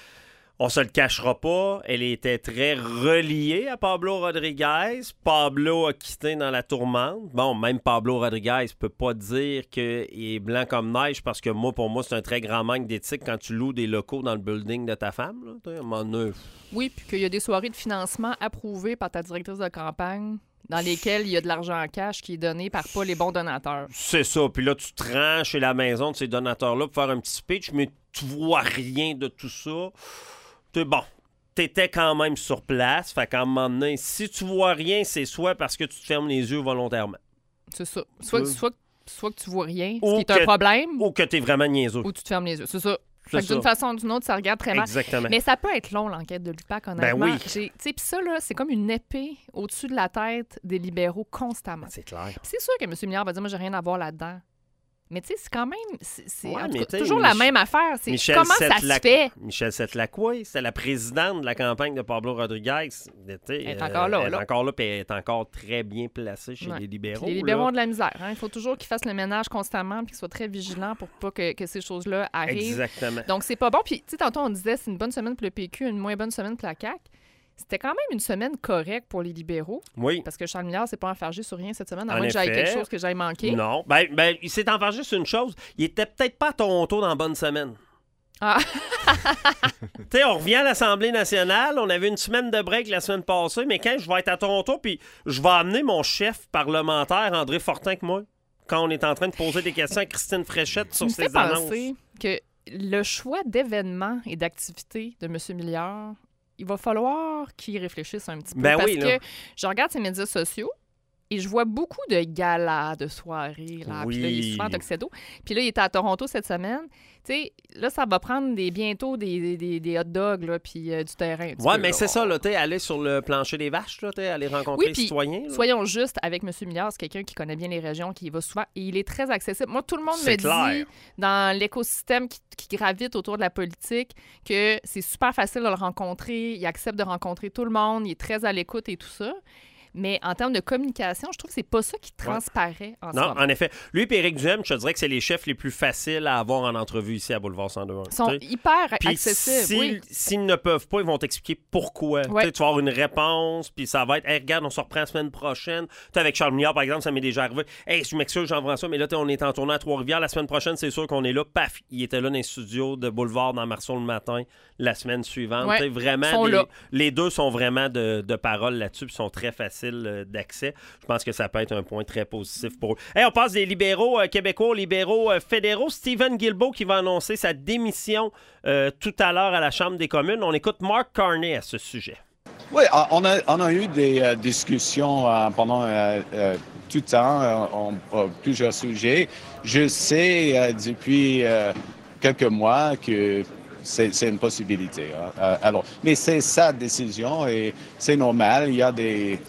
on se le cachera pas, elle était très reliée à Pablo Rodriguez. Pablo a quitté dans la tourmente. Bon, même Pablo Rodriguez peut pas dire qu'il est blanc comme neige parce que pour moi, c'est un très grand manque d'éthique quand tu loues des locaux dans le building de ta femme. Là, à un moment donné. Oui, puis qu'il y a des soirées de financement approuvées par ta directrice de campagne dans lesquelles il y a de l'argent en cash qui est donné par pas les bons donateurs. C'est ça. Puis là, tu te rends chez la maison de ces donateurs-là pour faire un petit speech, mais tu vois rien de tout ça. Bon, t'étais quand même sur place. Fait qu'à un moment donné, si tu vois rien, c'est soit parce que tu te fermes les yeux volontairement. C'est ça. Soit que tu vois rien, ce qui est un problème. Ou que t'es vraiment niaiseux. Ou tu te fermes les yeux. C'est ça. Fait que d'une façon ou d'une autre, ça regarde très mal. Exactement. Mais ça peut être long, l'enquête de l'UPAC, honnêtement. Ben oui. Puis ça, là, c'est comme une épée au-dessus de la tête des libéraux constamment. C'est clair. Puis c'est sûr que M. Milliard va dire, moi, j'ai rien à voir là-dedans. Mais tu sais, c'est quand même... C'est toujours la même affaire. C'est comment ça se fait? Michel Setlacoué, c'est la présidente de la campagne de Pablo Rodriguez. Elle est encore là. Elle est encore là, puis elle est encore très bien placée chez les libéraux. Les libéraux ont de la misère. Hein? Il faut toujours qu'ils fassent le ménage constamment puis qu'ils soient très vigilants pour pas que ces choses-là arrivent. Exactement. Donc, c'est pas bon. Puis, tu sais, tantôt, on disait c'est une bonne semaine pour le PQ, une moins bonne semaine pour la CAQ. C'était quand même une semaine correcte pour les libéraux. Oui. Parce que Charles Milliard s'est pas enfargé sur rien cette semaine, à moins que j'aille quelque chose que j'aille manquer. Non. Ben, il s'est enfargé sur une chose. Il était peut-être pas à Toronto dans la bonne semaine. Ah! Tu sais, on revient à l'Assemblée nationale. On avait une semaine de break la semaine passée, mais quand je vais être à Toronto, puis je vais amener mon chef parlementaire, André Fortin, avec moi. quand on est en train de poser des questions à Christine Fréchette sur ses annonces. Penser que le choix d'événements et d'activités de M. Milliard, il va falloir qu'il réfléchisse un petit peu. Parce que je regarde ses médias sociaux et je vois beaucoup de galas, de soirées. Là. Puis là, il est souvent à Tuxedo. Puis là, il était à Toronto cette semaine. Tu sais, là, ça va prendre bientôt des hot dogs là, puis du terrain. Oui, mais c'est ça, là, aller sur le plancher des vaches, là, aller rencontrer les citoyens. Là. Soyons justes, avec M. Milliard, c'est quelqu'un qui connaît bien les régions, qui y va souvent, et il est très accessible. Moi, tout le monde me dit, dans l'écosystème qui gravite autour de la politique, que c'est super facile de le rencontrer, il accepte de rencontrer tout le monde, il est très à l'écoute et tout ça. Mais en termes de communication, je trouve que c'est pas ça qui transparaît en ce moment. Non, en effet. Lui et Éric Duhem, je te dirais que c'est les chefs les plus faciles à avoir en entrevue ici à Boulevard 102. Ils sont hyper accessibles. S'ils ne peuvent pas, ils vont t'expliquer pourquoi. Tu vas avoir une réponse, puis ça va être hey, regarde, on se reprend la semaine prochaine. Avec Charles Milliard, par exemple, ça m'est déjà arrivé. Hey, je m'excuse, Jean-François, mais là, on est en tournée à Trois-Rivières. La semaine prochaine, c'est sûr qu'on est là. Paf, il était là dans les studios de Boulevard dans Marceau le matin la semaine suivante. Vraiment, les deux sont vraiment de parole là-dessus, puis sont très faciles d'accès. Je pense que ça peut être un point très positif pour eux. Hey, on passe des libéraux québécois aux libéraux fédéraux. Stephen Guilbeault qui va annoncer sa démission tout à l'heure à la Chambre des communes. On écoute Mark Carney à ce sujet. Oui, on a eu des discussions pendant tout le temps, plusieurs sujets. Je sais depuis quelques mois que c'est une possibilité. Alors, mais c'est sa décision et c'est normal. Il y a des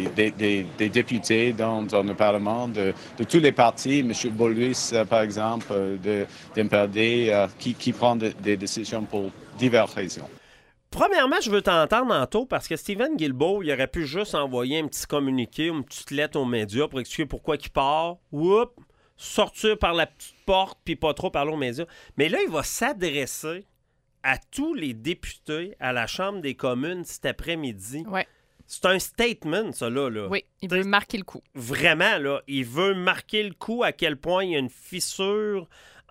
députés dans le Parlement de tous les partis. M. Boulris, par exemple, de MPD, qui prend des décisions pour diverses raisons. Premièrement, je veux t'entendre, Anto, parce que Stephen Guilbeault, il aurait pu juste envoyer un petit communiqué, une petite lettre aux médias pour expliquer pourquoi il part. Oups! Sortir par la petite porte, puis pas trop parler aux médias. Mais là, il va s'adresser à tous les députés à la Chambre des communes cet après-midi. Ouais. C'est un statement, ça, là. Oui, il veut marquer le coup. Vraiment, là. Il veut marquer le coup à quel point il y a une fissure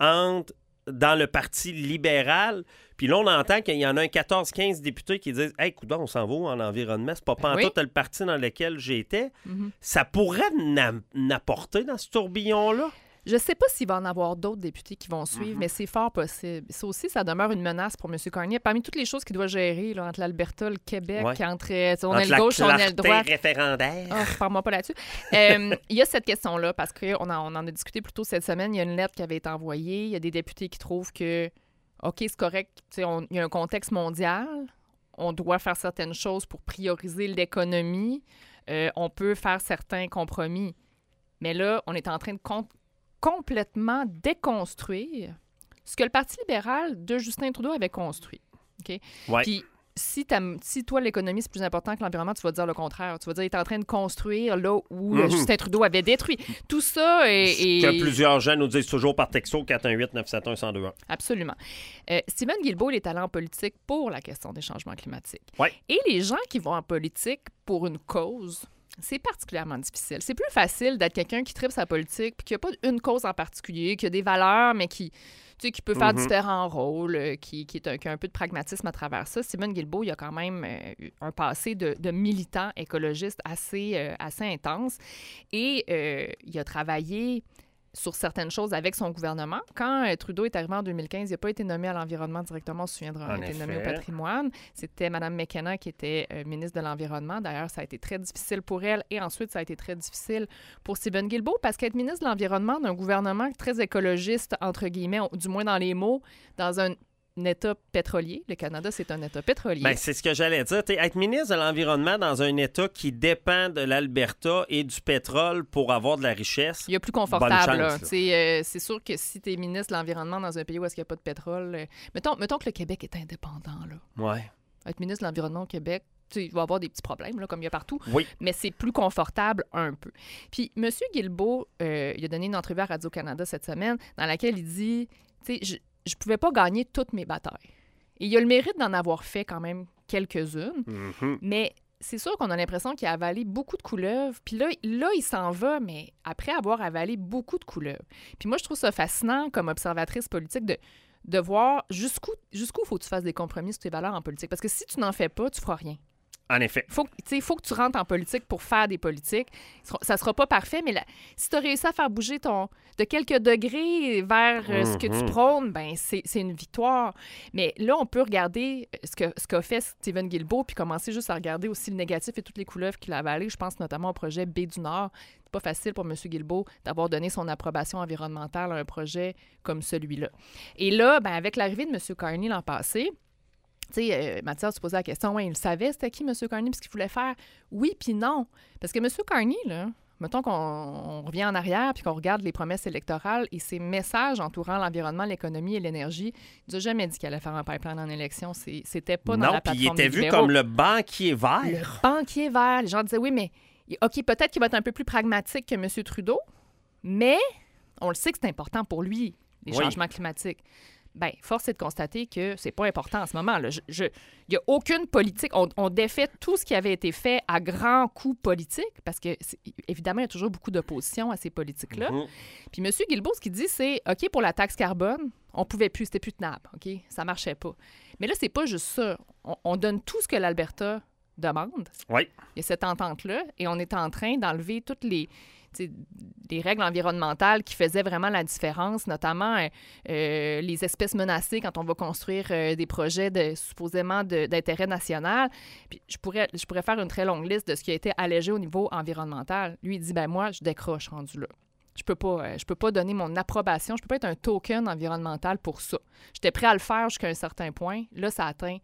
dans le Parti libéral. Puis là, on entend qu'il y en a un 14-15 députés qui disent « Hey, coudonc, on s'en va en environnement. C'est pas pantoute le parti dans lequel j'étais. Mm-hmm. » Ça pourrait n'apporter dans ce tourbillon-là? Je ne sais pas s'il va en avoir d'autres députés qui vont suivre, mais c'est fort possible. Ça aussi, ça demeure une menace pour M. Carney. Parmi toutes les choses qu'il doit gérer là, entre l'Alberta, le Québec, entre on est le gauche, on est le droit. Référendaire. Oh, parle-moi pas là-dessus. Il y a cette question-là, parce qu'on en a discuté plus tôt cette semaine. Il y a une lettre qui avait été envoyée. Il y a des députés qui trouvent que, OK, c'est correct, il y a un contexte mondial. On doit faire certaines choses pour prioriser l'économie. On peut faire certains compromis. Mais là, on est en train de complètement déconstruire ce que le Parti libéral de Justin Trudeau avait construit. Okay? Ouais. Puis, si toi, l'économie, c'est plus important que l'environnement, tu vas dire le contraire. Tu vas dire qu'il est en train de construire là où Justin Trudeau avait détruit. Tout ça est... Que plusieurs gens nous disent toujours par texto 418-971-1021. Absolument. Stephen Guilbeault est allé en politique pour la question des changements climatiques. Ouais. Et les gens qui vont en politique pour une cause... C'est particulièrement difficile. C'est plus facile d'être quelqu'un qui tripe sa politique puis qui n'a pas une cause en particulier, qui a des valeurs, mais qui peut faire différents rôles, qui a un peu de pragmatisme à travers ça. Stephen Guilbeault, il a quand même un passé de militant écologiste assez intense. Et il a travaillé sur certaines choses avec son gouvernement. Quand Trudeau est arrivé en 2015, il n'a pas été nommé à l'environnement directement, on se souviendra. Il a été nommé au patrimoine. C'était Mme McKenna qui était ministre de l'Environnement. D'ailleurs, ça a été très difficile pour elle. Et ensuite, ça a été très difficile pour Stephen Guilbeault parce qu'être ministre de l'Environnement d'un gouvernement très écologiste, entre guillemets, du moins dans les mots, dans un État pétrolier. Le Canada, c'est un État pétrolier. Bien, c'est ce que j'allais dire. Être ministre de l'Environnement dans un État qui dépend de l'Alberta et du pétrole pour avoir de la richesse. Il y a plus confortable. C'est sûr que si tu es ministre de l'Environnement dans un pays où il n'y a pas de pétrole... Mettons que le Québec est indépendant. Là. Ouais. Être ministre de l'Environnement au Québec, il va avoir des petits problèmes, là, comme il y a partout. Oui. Mais c'est plus confortable un peu. Puis, M. Guilbeault, il a donné une entrevue à Radio-Canada cette semaine dans laquelle il dit... Je ne pouvais pas gagner toutes mes batailles. Et il a le mérite d'en avoir fait quand même quelques-unes, mais c'est sûr qu'on a l'impression qu'il a avalé beaucoup de couleuvres. Puis là, il s'en va, mais après avoir avalé beaucoup de couleuvres. Puis moi, je trouve ça fascinant comme observatrice politique de voir jusqu'où faut que tu fasses des compromis sur tes valeurs en politique. Parce que si tu n'en fais pas, tu ne feras rien. En effet. Faut que tu rentres en politique pour faire des politiques. Ça sera pas parfait, mais si tu as réussi à faire bouger de quelques degrés vers ce que tu prônes, ben c'est une victoire. Mais là, on peut regarder ce qu'a fait Stephen Guilbeault puis commencer juste à regarder aussi le négatif et toutes les couleuvres qu'il a avalées. Je pense notamment au projet Baie du Nord. C'est pas facile pour M. Guilbeault d'avoir donné son approbation environnementale à un projet comme celui-là. Et là, ben, avec l'arrivée de M. Carney l'an passé, tu sais, Mathias se posait la question, ouais, il savait c'était qui M. Carney, ce qu'il voulait faire? Oui, puis non. Parce que M. Carney, là, mettons qu'on revient en arrière puis qu'on regarde les promesses électorales et ses messages entourant l'environnement, l'économie et l'énergie, il n'a jamais dit qu'il allait faire un pipeline en élection. C'était pas dans la plateforme. Non, puis il était vu comme le banquier vert. Le banquier vert. Les gens disaient, oui, mais OK, peut-être qu'il va être un peu plus pragmatique que M. Trudeau, mais on le sait que c'est important pour lui, les changements climatiques. Bien, force est de constater que c'est pas important en ce moment. Il n'y a aucune politique. On défait tout ce qui avait été fait à grands coups politiques, parce que, évidemment, il y a toujours beaucoup d'opposition à ces politiques-là. Puis M. Guilbeault, ce qu'il dit, c'est OK, pour la taxe carbone, on pouvait plus, c'était plus tenable. OK, ça marchait pas. Mais là, c'est pas juste ça. On donne tout ce que l'Alberta demande. Oui. Il y a cette entente-là, et on est en train d'enlever toutes les règles environnementales qui faisaient vraiment la différence, notamment les espèces menacées quand on va construire des projets supposément d'intérêt national. Puis je pourrais faire une très longue liste de ce qui a été allégé au niveau environnemental. Lui, il dit, ben moi, je décroche rendu là. Je peux pas donner mon approbation, je peux pas être un token environnemental pour ça. J'étais prêt à le faire jusqu'à un certain point. Là, ça atteint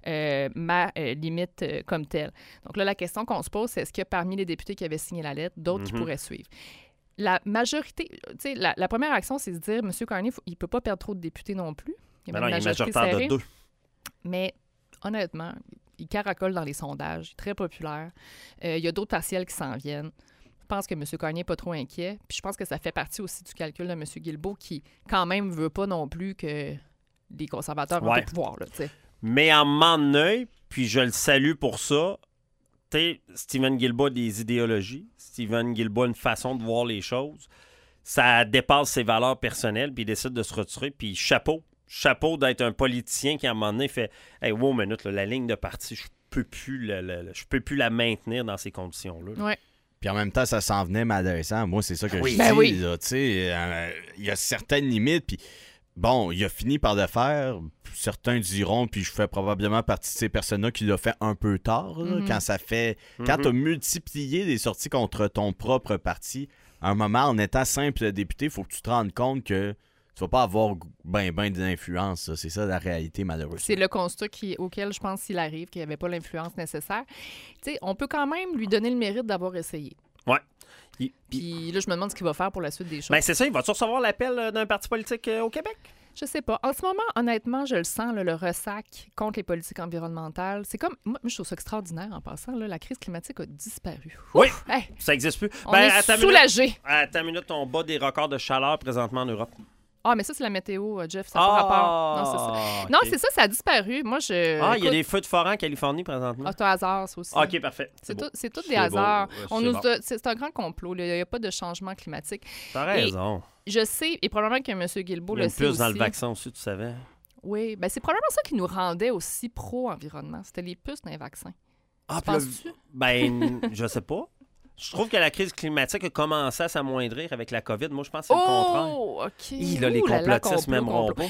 ma limite comme telle. Donc là, la question qu'on se pose, c'est est-ce que parmi les députés qui avaient signé la lettre, d'autres qui pourraient suivre? La majorité, tu sais, la première action, c'est de dire, M. Carney, il ne peut pas perdre trop de députés non plus. Il est majoritaire de 2. Mais honnêtement, il caracole dans les sondages, il est très populaire. Il y a d'autres partiels qui s'en viennent. Je pense que M. Carney n'est pas trop inquiet. Puis je pense que ça fait partie aussi du calcul de M. Guilbeault qui, quand même, ne veut pas non plus que les conservateurs ont le pouvoir, là, tu sais. Mais en moment donné, puis je le salue pour ça, Stephen Guilbeault a des idéologies, Stephen Guilbeault a une façon de voir les choses, ça dépasse ses valeurs personnelles, puis il décide de se retirer, puis chapeau d'être un politicien qui à un moment donné fait « Hey, wow, minute, là, la ligne de parti, je peux plus la maintenir dans ces conditions-là. » Ouais. Puis en même temps, ça s'en venait m'adressant. Moi, c'est ça que je dis. Ben oui. Tu sais, il y a certaines limites, puis bon, il a fini par le faire. Certains diront, puis je fais probablement partie de ces personnes-là qui l'ont fait un peu tard, là, quand ça fait... Quand tu as multiplié les sorties contre ton propre parti, à un moment, en étant simple député, il faut que tu te rendes compte que tu vas pas avoir ben d'influence. C'est ça la réalité, malheureusement. C'est le constat auquel je pense s'il arrive, qu'il n'y avait pas l'influence nécessaire. Tu sais, on peut quand même lui donner le mérite d'avoir essayé. Ouais. Puis là, je me demande ce qu'il va faire pour la suite des choses. Ben c'est ça, il va-tu recevoir l'appel d'un parti politique au Québec? Je sais pas. En ce moment, honnêtement, je le sens, là, le ressac contre les politiques environnementales. C'est comme... Moi, je trouve ça extraordinaire en passant. Là, la crise climatique a disparu. Oui, hey, ça n'existe plus. On est soulagés. À ta minute, on bat des records de chaleur présentement en Europe. Ah, mais ça, c'est la météo, Jeff. Ça n'a pas rapport. Non, c'est ça. Okay. Non, c'est ça a disparu. Moi, il y a des feux de forêt en Californie présentement. C'est un hasard, ça aussi. OK, parfait. C'est tout des hasards. C'est un grand complot. Il n'y a pas de changement climatique. T'as raison. Je sais, et probablement que M. Guilbeault le sait aussi. Il y a une puce dans le vaccin aussi, tu savais. Oui, ben c'est probablement ça qui nous rendait aussi pro-environnement. C'était les puces dans les vaccins. Ah, penses-tu? Ben, je sais pas. Je trouve que la crise climatique a commencé à s'amoindrir avec la COVID. Moi, je pense que c'est le contraire. Oh, OK. Les complotistes m'aimeront pas.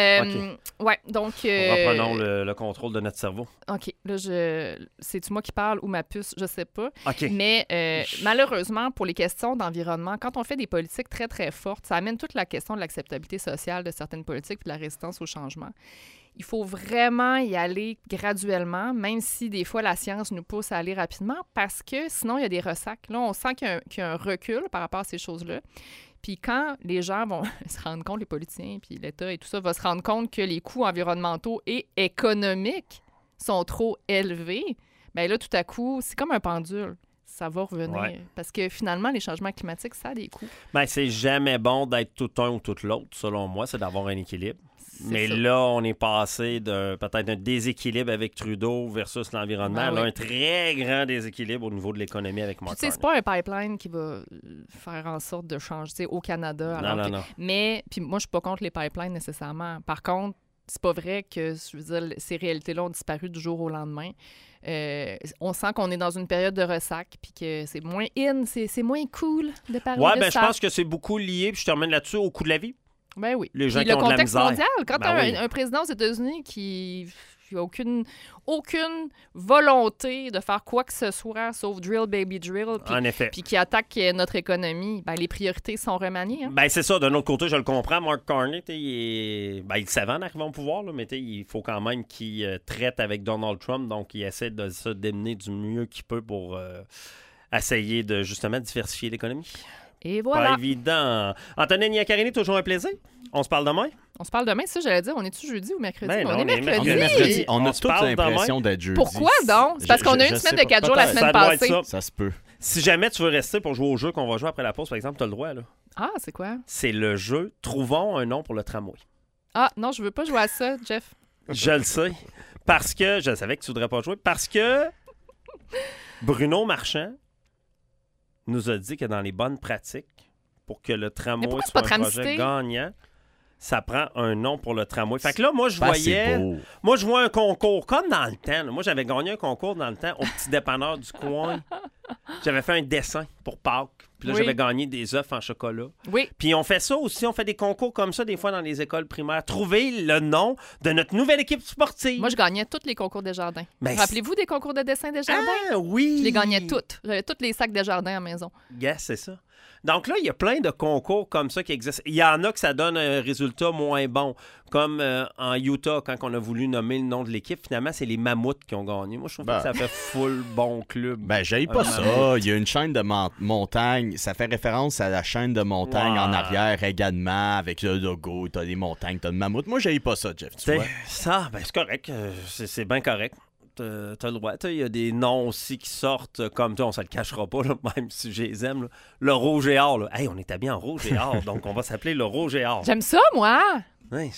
Oui, donc... Reprenons le contrôle de notre cerveau. OK. Là, c'est-tu moi qui parle ou ma puce? Je sais pas. OK. Mais malheureusement, pour les questions d'environnement, quand on fait des politiques très, très fortes, ça amène toute la question de l'acceptabilité sociale de certaines politiques et de la résistance au changement. Il faut vraiment y aller graduellement, même si des fois la science nous pousse à aller rapidement, parce que sinon, il y a des ressacs. Là, on sent qu'il y a un recul par rapport à ces choses-là. Puis quand les gens vont se rendre compte, les politiciens, puis l'État et tout ça, vont se rendre compte que les coûts environnementaux et économiques sont trop élevés, bien là, tout à coup, c'est comme un pendule. Ça va revenir. Ouais. Parce que finalement, les changements climatiques, ça a des coûts. Bien, c'est jamais bon d'être tout un ou tout l'autre, selon moi. C'est d'avoir un équilibre. Mais là, on est passé d'un peut-être un déséquilibre avec Trudeau versus l'environnement. Là, un très grand déséquilibre au niveau de l'économie avec Mark Carney. C'est pas un pipeline qui va faire en sorte de changer au Canada. Non. Mais, puis moi, je suis pas contre les pipelines nécessairement. Par contre, c'est pas vrai que, je veux dire, ces réalités-là ont disparu du jour au lendemain. On sent qu'on est dans une période de ressac, puis que c'est moins c'est moins cool de parler de ça. Je pense que c'est beaucoup lié, puis je termine là-dessus, au coût de la vie. Ben oui. Les gens puis qui le ont de la contexte misère. mondial, quand un président aux États-Unis qui n'a aucune volonté de faire quoi que ce soit, sauf drill, baby drill, En effet. puis qui attaque notre économie, ben les priorités sont remaniées. Hein? Ben c'est ça. D'un autre côté, je le comprends. Mark Carney, il savait en arrivant au pouvoir, là, mais il faut quand même qu'il traite avec Donald Trump. Donc, il essaie de se démener du mieux qu'il peut pour essayer de, justement, diversifier l'économie. Et voilà. Pas évident. Antonine Iacarini, toujours un plaisir. On se parle demain? On se parle demain, ça, j'allais dire. On est-tu jeudi ou mercredi? Ben non, on est mercredi. On a toute l'impression d'être jeudi. Pourquoi donc? C'est parce qu'on a une semaine de 4 jours la semaine passée. Ça se peut. Si jamais tu veux rester pour jouer au jeu qu'on va jouer après la pause, par exemple, tu as le droit. Là. Ah, c'est quoi? C'est le jeu Trouvons un nom pour le tramway. Ah, non, je veux pas jouer à ça, Jeff. Je le sais. Parce que, je savais que tu voudrais pas jouer, parce que Bruno Marchand nous a dit que dans les bonnes pratiques, pour que le tramway soit un projet gagnant, ça prend un nom pour le tramway. Fait que là, moi, je vois un concours, comme dans le temps. Là. Moi, j'avais gagné un concours dans le temps au petit dépanneur du coin. J'avais fait un dessin pour Pâques. Puis là, j'avais gagné des œufs en chocolat. Oui. Puis on fait ça aussi, on fait des concours comme ça des fois dans les écoles primaires. Trouver le nom de notre nouvelle équipe sportive. Moi, je gagnais tous les concours Desjardins. Rappelez-vous des concours de dessin Desjardins? Ah oui! Je les gagnais toutes. J'avais tous les sacs Desjardins à la maison. Yes, c'est ça. Donc là, il y a plein de concours comme ça qui existent. Il y en a que ça donne un résultat moins bon. Comme en Utah, quand on a voulu nommer le nom de l'équipe, finalement, c'est les Mammouths qui ont gagné. Moi, je trouve que ça fait full bon club. Ben, j'aille pas ça. Il y a une chaîne de montagne. Ça fait référence à la chaîne de montagne en arrière également, avec le logo. T'as des montagnes, t'as le mammouth. Moi, j'aille pas ça, Jeff. Tu vois? Ça, ben, c'est correct. C'est bien correct. T'as le droit. Il y a des noms aussi qui sortent comme on se le cachera pas, là, même si je les aime. Là. Le rouge et or. Là. Hey, on est habillé en rouge et or, donc on va s'appeler le rouge et or. J'aime ça, moi! Ouais,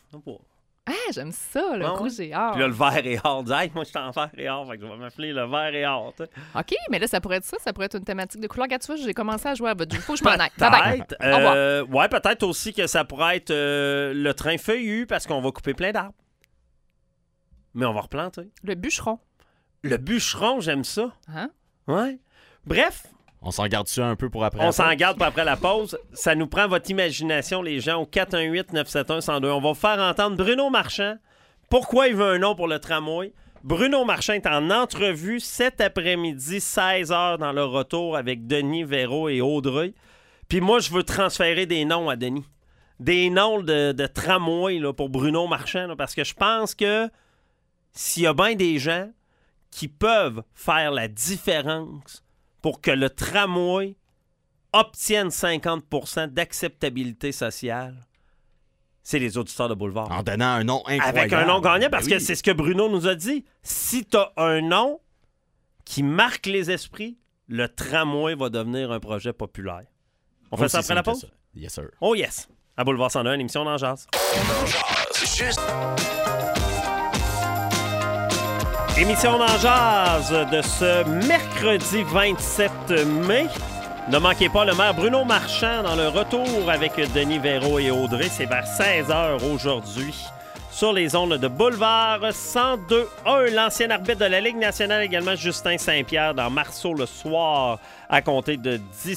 j'aime ça, le rouge et or. Puis là, le vert et or. Hey, moi, je suis en vert et or, fait que je vais m'appeler le vert et or. T'sais. OK, mais là, ça pourrait être ça. Ça pourrait être une thématique de couleur. Regarde, tu vois, j'ai commencé à jouer à votre jeu. Faut que je m'en aille. Peut-être. Au revoir. Ouais, peut-être aussi que ça pourrait être le train feuillu parce qu'on va couper plein d'arbres. Mais on va replanter. Le bûcheron. Le bûcheron, j'aime ça. Hein? Ouais. Bref. On s'en garde-tu un peu pour après? On s'en garde pour après la pause. Ça nous prend votre imagination, les gens, au 418-971-102. On va vous faire entendre Bruno Marchand. Pourquoi il veut un nom pour le tramway? Bruno Marchand est en entrevue cet après-midi, 16h, dans le retour avec Denis Véro et Audrey. Puis moi, je veux transférer des noms à Denis. Des noms de tramway là, pour Bruno Marchand, là, parce que je pense que s'il y a bien des gens qui peuvent faire la différence pour que le tramway obtienne 50% d'acceptabilité sociale, c'est les auditeurs de Boulevard. En donnant un nom incroyable. Avec un nom gagnant, parce que c'est ce que Bruno nous a dit. Si tu as un nom qui marque les esprits, le tramway va devenir un projet populaire. On fait ça après la pause? Yes, sir. Oh yes! À Boulevard 101, une émission d'En Jazz. Émission d'En Jazz de ce mercredi 27 mai. Ne manquez pas le maire Bruno Marchand dans le retour avec Denis Véro et Audrey. C'est vers 16h aujourd'hui sur les ondes de Boulevard 102.1. L'ancien arbitre de la Ligue nationale également, Justin Saint-Pierre, dans Marceau le soir à compter de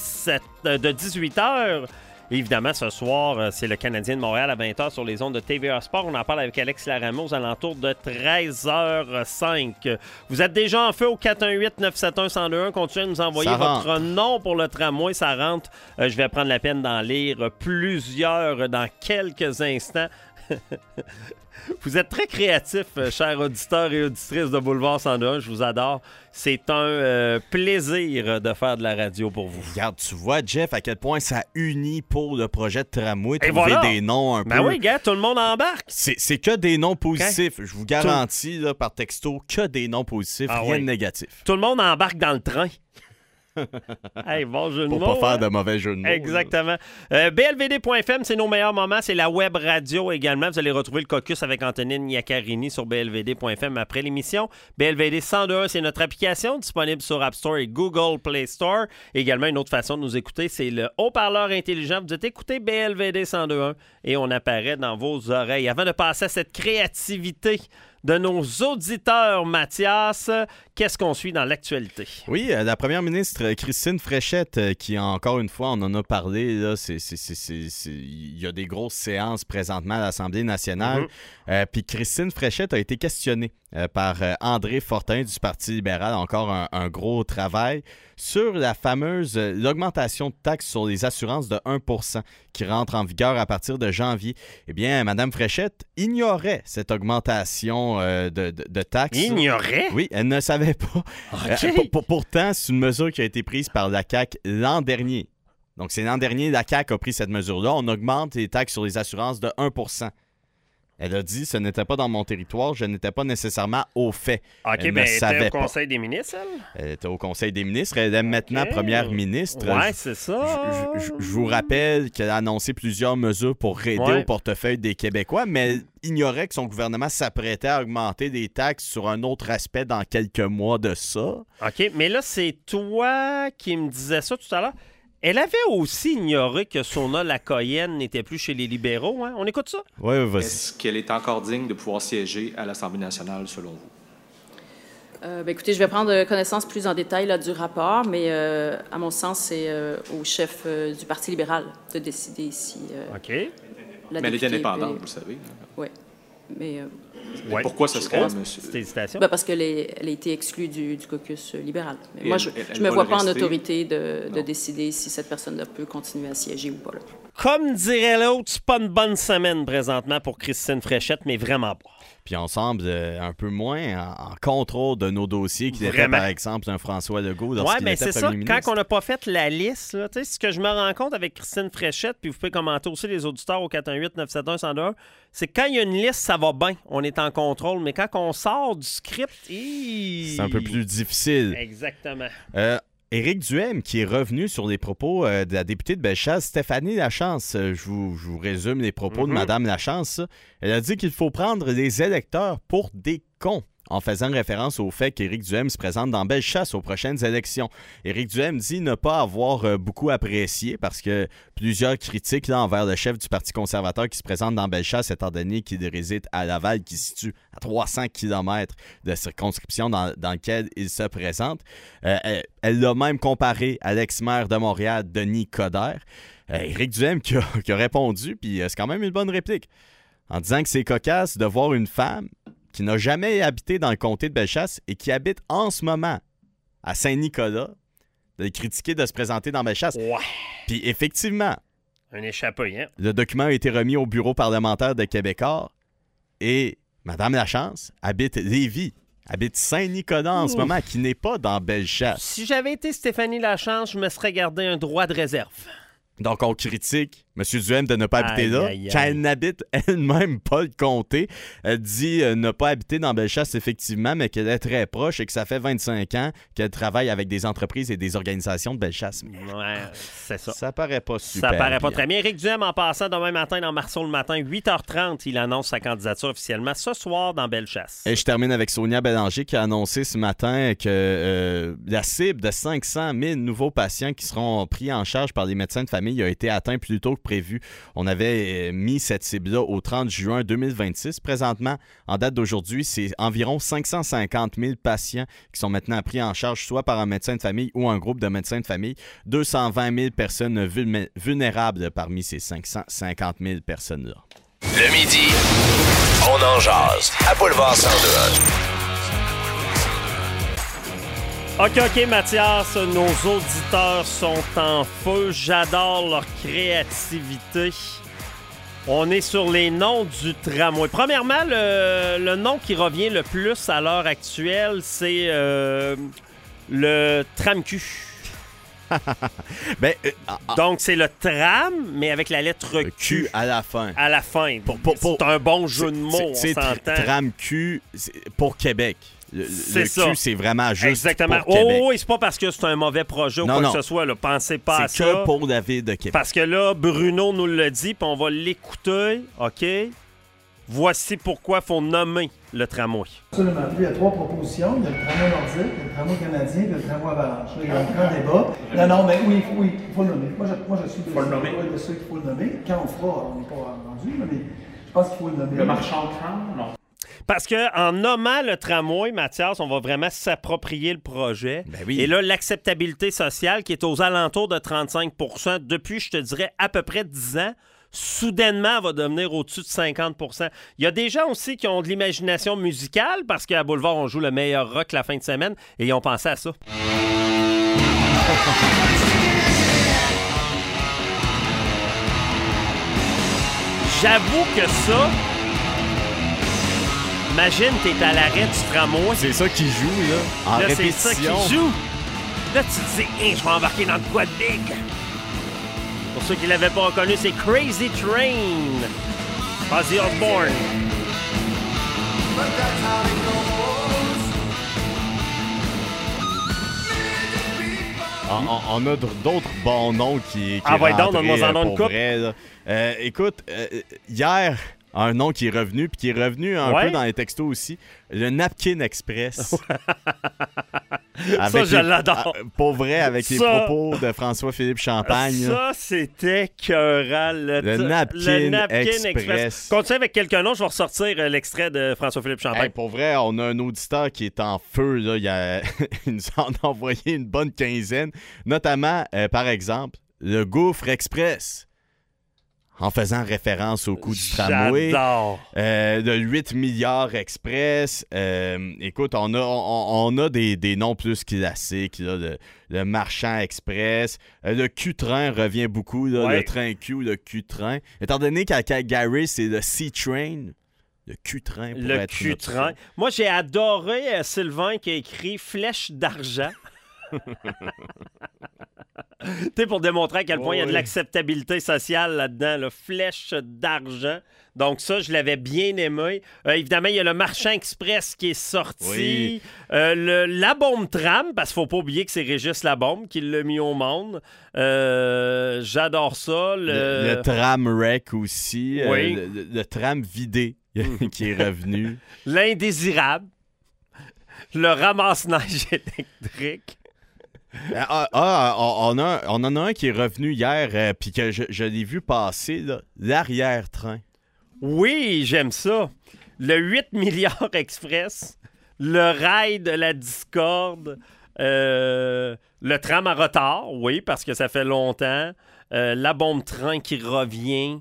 18h. Et évidemment, ce soir, c'est le Canadien de Montréal à 20h sur les ondes de TVA Sport. On en parle avec Alex Laramie aux alentours de 13h05. Vous êtes déjà en feu au 418-971-1021. Continuez de nous envoyer votre nom pour le tramway. Ça rentre. Je vais prendre la peine d'en lire plusieurs dans quelques instants. Vous êtes très créatifs, chers auditeurs et auditrices de Boulevard 101. Je vous adore. C'est un plaisir de faire de la radio pour vous. Regarde, tu vois, Jeff, à quel point ça unit pour le projet de tramway. Trouver des noms un peu... Ben oui, gars, tout le monde embarque. C'est que des noms positifs. Okay. Je vous garantis, là, par texto, que des noms positifs, rien de négatif. Tout le monde embarque dans le train. Hey, bon jeu de mots. Pour pas faire de mauvais jeu de mots. Exactement. BLVD.fm, c'est nos meilleurs moments. C'est la web radio également. Vous allez retrouver le caucus avec Antonine Iaccarini sur BLVD.fm après l'émission. BLVD 102.1, c'est notre application disponible sur App Store et Google Play Store. Également, une autre façon de nous écouter, c'est le haut-parleur intelligent. Vous êtes écouté BLVD 102.1 et on apparaît dans vos oreilles. Avant de passer à cette créativité de nos auditeurs, Mathias, qu'est-ce qu'on suit dans l'actualité? Oui, la première ministre Christine Fréchette, qui encore une fois, on en a parlé, là, il y a des grosses séances présentement à l'Assemblée nationale. Puis Christine Fréchette a été questionnée par André Fortin du Parti libéral, encore un gros travail, sur la fameuse l'augmentation de taxes sur les assurances de 1% qui rentre en vigueur à partir de janvier. Eh bien, Mme Fréchette ignorait cette augmentation de taxes. Ignorait? Oui, elle ne savait pas. Okay. Pourtant, c'est une mesure qui a été prise par la CAQ l'an dernier. Donc, c'est l'an dernier, la CAQ a pris cette mesure-là. On augmente les taxes sur les assurances de 1%. Elle a dit, ce n'était pas dans mon territoire, je n'étais pas nécessairement au fait. OK, bien, elle était au Conseil des ministres, elle? Elle était au Conseil des ministres. Elle est maintenant première ministre. Oui, c'est ça. Je vous rappelle qu'elle a annoncé plusieurs mesures pour aider au portefeuille des Québécois, mais elle ignorait que son gouvernement s'apprêtait à augmenter des taxes sur un autre aspect dans quelques mois de ça. OK, mais là, c'est toi qui me disais ça tout à l'heure. Elle avait aussi ignoré que Sona Lacoyenne n'était plus chez les libéraux. Hein? On écoute ça? Oui, vas-y. Est-ce qu'elle est encore digne de pouvoir siéger à l'Assemblée nationale, selon vous? Écoutez, je vais prendre connaissance plus en détail là, du rapport, mais à mon sens, c'est au chef du Parti libéral de décider si... OK. Mais elle est indépendante, vous le savez. Oui, mais... Mais pourquoi ce serait, monsieur? Cette hésitation? Parce qu'elle a été exclue du caucus libéral. Mais moi, je ne me vois pas en autorité de décider si cette personne-là peut continuer à siéger ou pas. Là. Comme dirait l'autre, c'est pas une bonne semaine présentement pour Christine Fréchette, mais vraiment pas. Puis on semble un peu moins en contrôle de nos dossiers qu'il était, par exemple, un François Legault lorsqu'il était premier ministre. Quand on n'a pas fait la liste, là, ce que je me rends compte avec Christine Fréchette, puis vous pouvez commenter aussi les auditeurs au 418-971-1021, c'est quand il y a une liste, ça va bien, on est en contrôle, mais quand on sort du script, c'est un peu plus difficile. Exactement. Éric Duhaime, qui est revenu sur les propos de la députée de Bellechasse, Stéphanie Lachance. Je vous résume les propos de Mme Lachance. Elle a dit qu'il faut prendre les électeurs pour des cons, en faisant référence au fait qu'Éric Duhaime se présente dans Bellechasse aux prochaines élections. Éric Duhaime dit ne pas avoir beaucoup apprécié parce que plusieurs critiques là, envers le chef du Parti conservateur qui se présente dans Bellechasse, étant donné qu'il réside à Laval, qui se situe à 300 km de circonscription dans laquelle il se présente. Elle l'a même comparé à l'ex-maire de Montréal, Denis Coderre. Éric Duhaime qui a répondu, puis c'est quand même une bonne réplique, en disant que c'est cocasse de voir une femme qui n'a jamais habité dans le comté de Bellechasse et qui habite en ce moment à Saint-Nicolas, de critiquer de se présenter dans Bellechasse. Ouais. Puis effectivement, un échappé, hein? Le document a été remis au bureau parlementaire de Québécois et Mme Lachance habite Lévis, habite Saint-Nicolas en ce moment, qui n'est pas dans Bellechasse. Si j'avais été Stéphanie Lachance, je me serais gardé un droit de réserve. Donc, on critique M. Duhaime de ne pas habiter là. Quand elle n'habite elle-même pas le comté, elle dit ne pas habiter dans Bellechasse, effectivement, mais qu'elle est très proche et que ça fait 25 ans qu'elle travaille avec des entreprises et des organisations de Bellechasse. Ouais, c'est ça. Ça paraît pas super. Ça paraît pas très bien. Éric Duhaime, en passant demain matin dans Marceau le matin, 8h30, il annonce sa candidature officiellement ce soir dans Bellechasse. Et je termine avec Sonia Bélanger qui a annoncé ce matin que la cible de 500 000 nouveaux patients qui seront pris en charge par les médecins de famille a été atteinte plus tôt que prévu. On avait mis cette cible-là au 30 juin 2026. Présentement, en date d'aujourd'hui, c'est environ 550 000 patients qui sont maintenant pris en charge soit par un médecin de famille ou un groupe de médecins de famille. 220 000 personnes vulnérables parmi ces 550 000 personnes-là. Le midi, on en jase à Boulevard 102. OK, Mathias, nos auditeurs sont en feu. J'adore leur créativité. On est sur les noms du tramway. Premièrement, le nom qui revient le plus à l'heure actuelle, c'est le tram-Q. Donc, c'est le tram, mais avec la lettre Q à la fin. À la fin. C'est un bon jeu de mots, on s'entend. Tram-Q pour Québec. Le Q, c'est vraiment juste exactement. pour Québec. Oui, c'est pas parce que c'est un mauvais projet ou quoi que ce soit. Là. Pensez pas à ça. C'est que pour la ville de Québec. Parce que là, Bruno nous le dit, puis on va l'écouter. OK? Voici pourquoi il faut nommer le tramway. Absolument. Il y a 3 propositions. Il y a le tramway nordique, il y a le tramway canadien et le tramway avalanche. Là, il y a un grand débat. Non, mais oui, il faut le nommer. Moi, je suis de ceux qu'il faut le nommer. Quand on fera, on n'est pas rendu, mais je pense qu'il faut le nommer. Le marchand de tram, non? Parce qu'en nommant le tramway, Mathias, on va vraiment s'approprier le projet. Ben oui. Et là, l'acceptabilité sociale qui est aux alentours de 35 % depuis, je te dirais, à peu près 10 ans, soudainement, va devenir au-dessus de 50 %. Il y a des gens aussi qui ont de l'imagination musicale parce qu'à Boulevard, on joue le meilleur rock la fin de semaine et ils ont pensé à ça. J'avoue que ça... Imagine, t'es à l'arrêt du tramway. C'est ça qui joue, là, en répétition. C'est ça qui joue. Là, tu te dis, hey, je vais embarquer dans le quoi de big. Pour ceux qui ne l'avaient pas reconnu, c'est Crazy Train. Ozzy Osbourne. On a d'autres bons noms qui écoute, hier... Un nom qui est revenu, puis qui est revenu un peu dans les textos aussi. Le Napkin Express. Ça, je l'adore. Pour vrai, avec les propos de François-Philippe Champagne. Ça, c'était écœurant. Le Napkin Express. Continue avec quelques noms. Je vais ressortir l'extrait de François-Philippe Champagne. Hey, pour vrai, on a un auditeur qui est en feu. Là. Il nous en a envoyé une bonne quinzaine. Notamment, par exemple, le Gouffre Express. En faisant référence au coup du tramway. J'adore. Le 8 milliards express. Écoute, on a des noms plus classiques. Là, le marchand express. Le Q-train revient beaucoup. Là, ouais. Le train Q, le Q-train. Étant donné qu'à Calgary, c'est le C-train. Le Q-train pour être Q-train. Moi, j'ai adoré Sylvain qui a écrit « Flèche d'argent ». Tu sais, pour démontrer à quel point il y a de l'acceptabilité sociale là-dedans, là, flèche d'argent. Donc ça, je l'avais bien aimé. Évidemment, il y a le Marchand Express qui est sorti. Oui. La bombe tram, parce qu'il ne faut pas oublier que c'est Régis Labombe qui l'a mis au monde. J'adore ça. Le tram wreck aussi. Oui. Le tram vidé qui est revenu. L'indésirable. Le ramasse-neige électrique. On en a un qui est revenu hier, puis que je l'ai vu passer, l'arrière-train. Oui, j'aime ça. Le 8 milliards express, le rail de la discorde, le tram à retard, oui, parce que ça fait longtemps, la bombe train qui revient.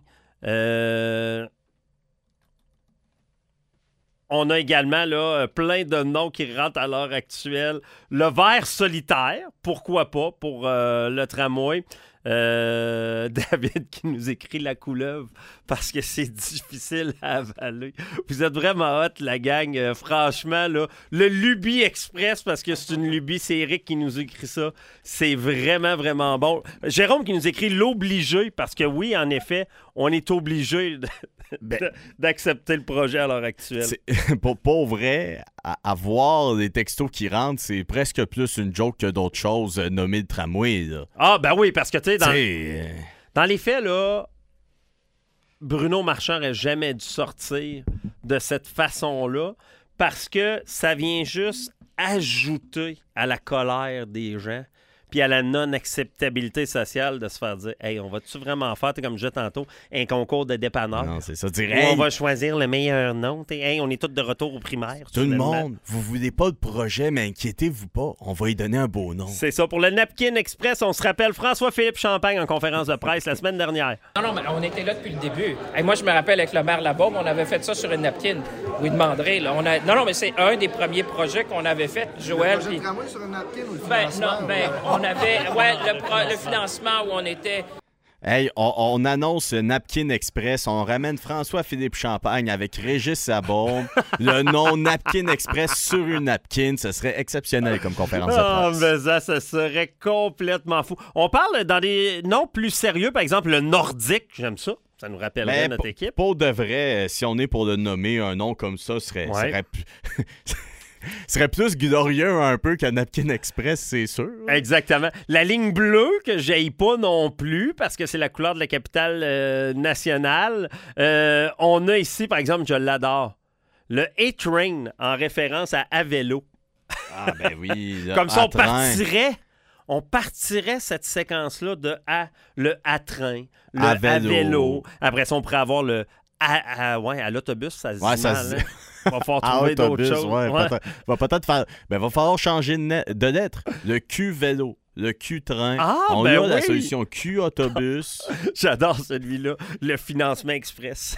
On a également là, plein de noms qui rentrent à l'heure actuelle. Le ver solitaire, pourquoi pas, pour le tramway. David qui nous écrit la couleuvre parce que c'est difficile à avaler. Vous êtes vraiment hot, la gang. Franchement, là, le Luby Express, parce que c'est une lubie, c'est Eric qui nous écrit ça. C'est vraiment, vraiment bon. Jérôme qui nous écrit l'obligé, parce que oui, en effet, on est obligé d'accepter le projet à l'heure actuelle. Pour vrai, à voir les textos qui rentrent, c'est presque plus une joke que d'autres choses nommées le tramway. Là. Ah, ben oui, parce que tu sais, dans les faits, là, Bruno Marchand n'aurait jamais dû sortir de cette façon-là parce que ça vient juste ajouter à la colère des gens puis à la non-acceptabilité sociale de se faire dire « Hey, on va-tu vraiment faire, comme je disais tantôt, un concours de dépanneur? » Non, c'est ça. On va choisir le meilleur nom. Hey, on est tous de retour au primaire. Tout le monde, vous voulez pas le projet, mais inquiétez-vous pas, on va y donner un beau nom. C'est ça. Pour le Napkin Express, on se rappelle François-Philippe Champagne en conférence de presse la semaine dernière. Non, mais on était là depuis le début. Hey, moi, je me rappelle avec le maire Labaume, on avait fait ça sur une napkin. Vous lui demanderez. Là, Non, mais c'est un des premiers projets qu'on avait fait, Joël. Le tramway sur une napkin ou le on avait le financement où on était. Hey, on annonce Napkin Express. On ramène François-Philippe Champagne avec Régis Sabon. Le nom Napkin Express sur une napkin. Ce serait exceptionnel comme conférence de presse. Mais ça serait complètement fou. On parle dans des noms plus sérieux, par exemple le Nordique. J'aime ça. Ça nous rappellerait notre équipe. Pour de vrai, si on est pour le nommer, un nom comme ça serait plus... serait plus glorieux un peu qu'un Napkin Express, c'est sûr. Exactement. La ligne bleue, que j'aille pas non plus, parce que c'est la couleur de la capitale nationale. On a ici, par exemple, je l'adore, le A-Train, en référence à vélo. Ah ben oui. Comme ça, on partirait cette séquence-là de le A-Train, le à vélo. Après ça, on pourrait avoir le à l'autobus, ça se dit mal. Il va falloir trouver d'autres choses. Va peut-être faire... va falloir changer de lettre. Le Q-vélo. Le Q-train. On a la solution Q-autobus. J'adore celui-là. Le financement express.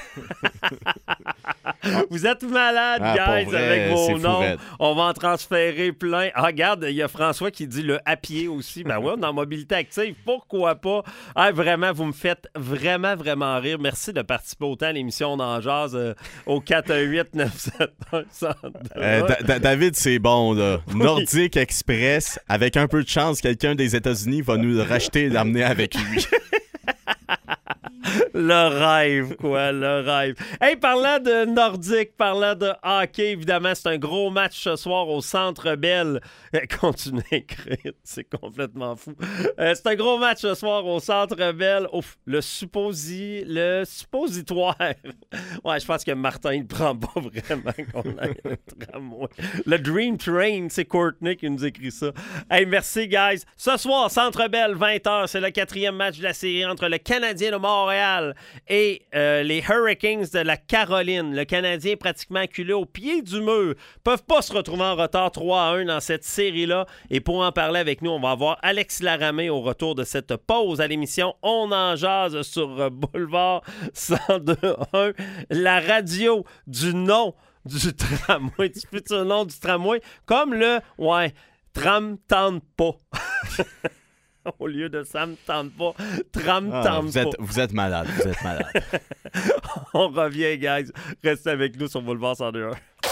Vous êtes malades, guys, vrai, avec vos noms. Fourette. On va en transférer plein. Ah, regarde, il y a François qui dit le à pied aussi. Ben ouais, dans Mobilité Active, pourquoi pas? Ah, vraiment, vous me faites vraiment, vraiment rire. Merci de participer autant à l'émission On en jase au 418-971-102. David, c'est bon, là. Oui. Nordic Express, avec un peu de chance, quelqu'un des États-Unis va nous le racheter et l'amener avec lui. Le rêve, quoi, le rêve. Hey, parlant de nordique, parlant de hockey, évidemment, c'est un gros match ce soir au Centre Bell. Continuez à écrire, c'est complètement fou. C'est un gros match ce soir au Centre Bell. Ouf, le suppositoire. Ouais, je pense que Martin, il prend pas vraiment qu'on aille un tramway. Le Dream Train, c'est Courtney qui nous écrit ça. Hey, merci, guys. Ce soir, Centre Bell, 20h, c'est le 4e match de la série entre le Canadien de Montréal et les Hurricanes de la Caroline. Le Canadien est pratiquement acculé au pied du mur. Peuvent pas se retrouver en retard 3-1 dans cette série-là. Et pour en parler avec nous, on va avoir Alex Laramé au retour de cette pause à l'émission On en jase sur Boulevard 102.1. La radio du nom du tramway, du futur nom du tramway, comme le tram tente pas. Au lieu de ça me tente pas, tram tente pas. Vous êtes malade, vous êtes malade. On revient, guys. Restez avec nous sur Boulevard 102.1.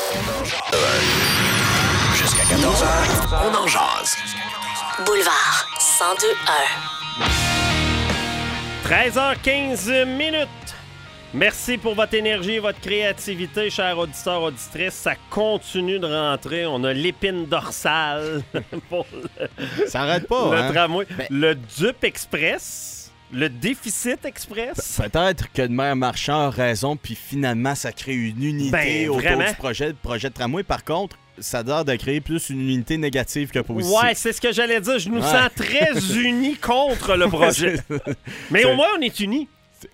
Jusqu'à 14h, on en jase. Boulevard 102.1. 13h15 minutes. Merci pour votre énergie et votre créativité, chers auditeurs, auditrices. Ça continue de rentrer. On a l'épine dorsale pour ça n'arrête pas, le tramway. Le Dup Express, le Déficit Express. Peut-être que le maire Marchand a raison, puis finalement, ça crée une unité autour du projet de tramway. Par contre, ça a l'air de créer plus une unité négative que positive. Ouais, c'est ce que j'allais dire. Je nous sens très unis contre le projet. Mais au moins, on est unis.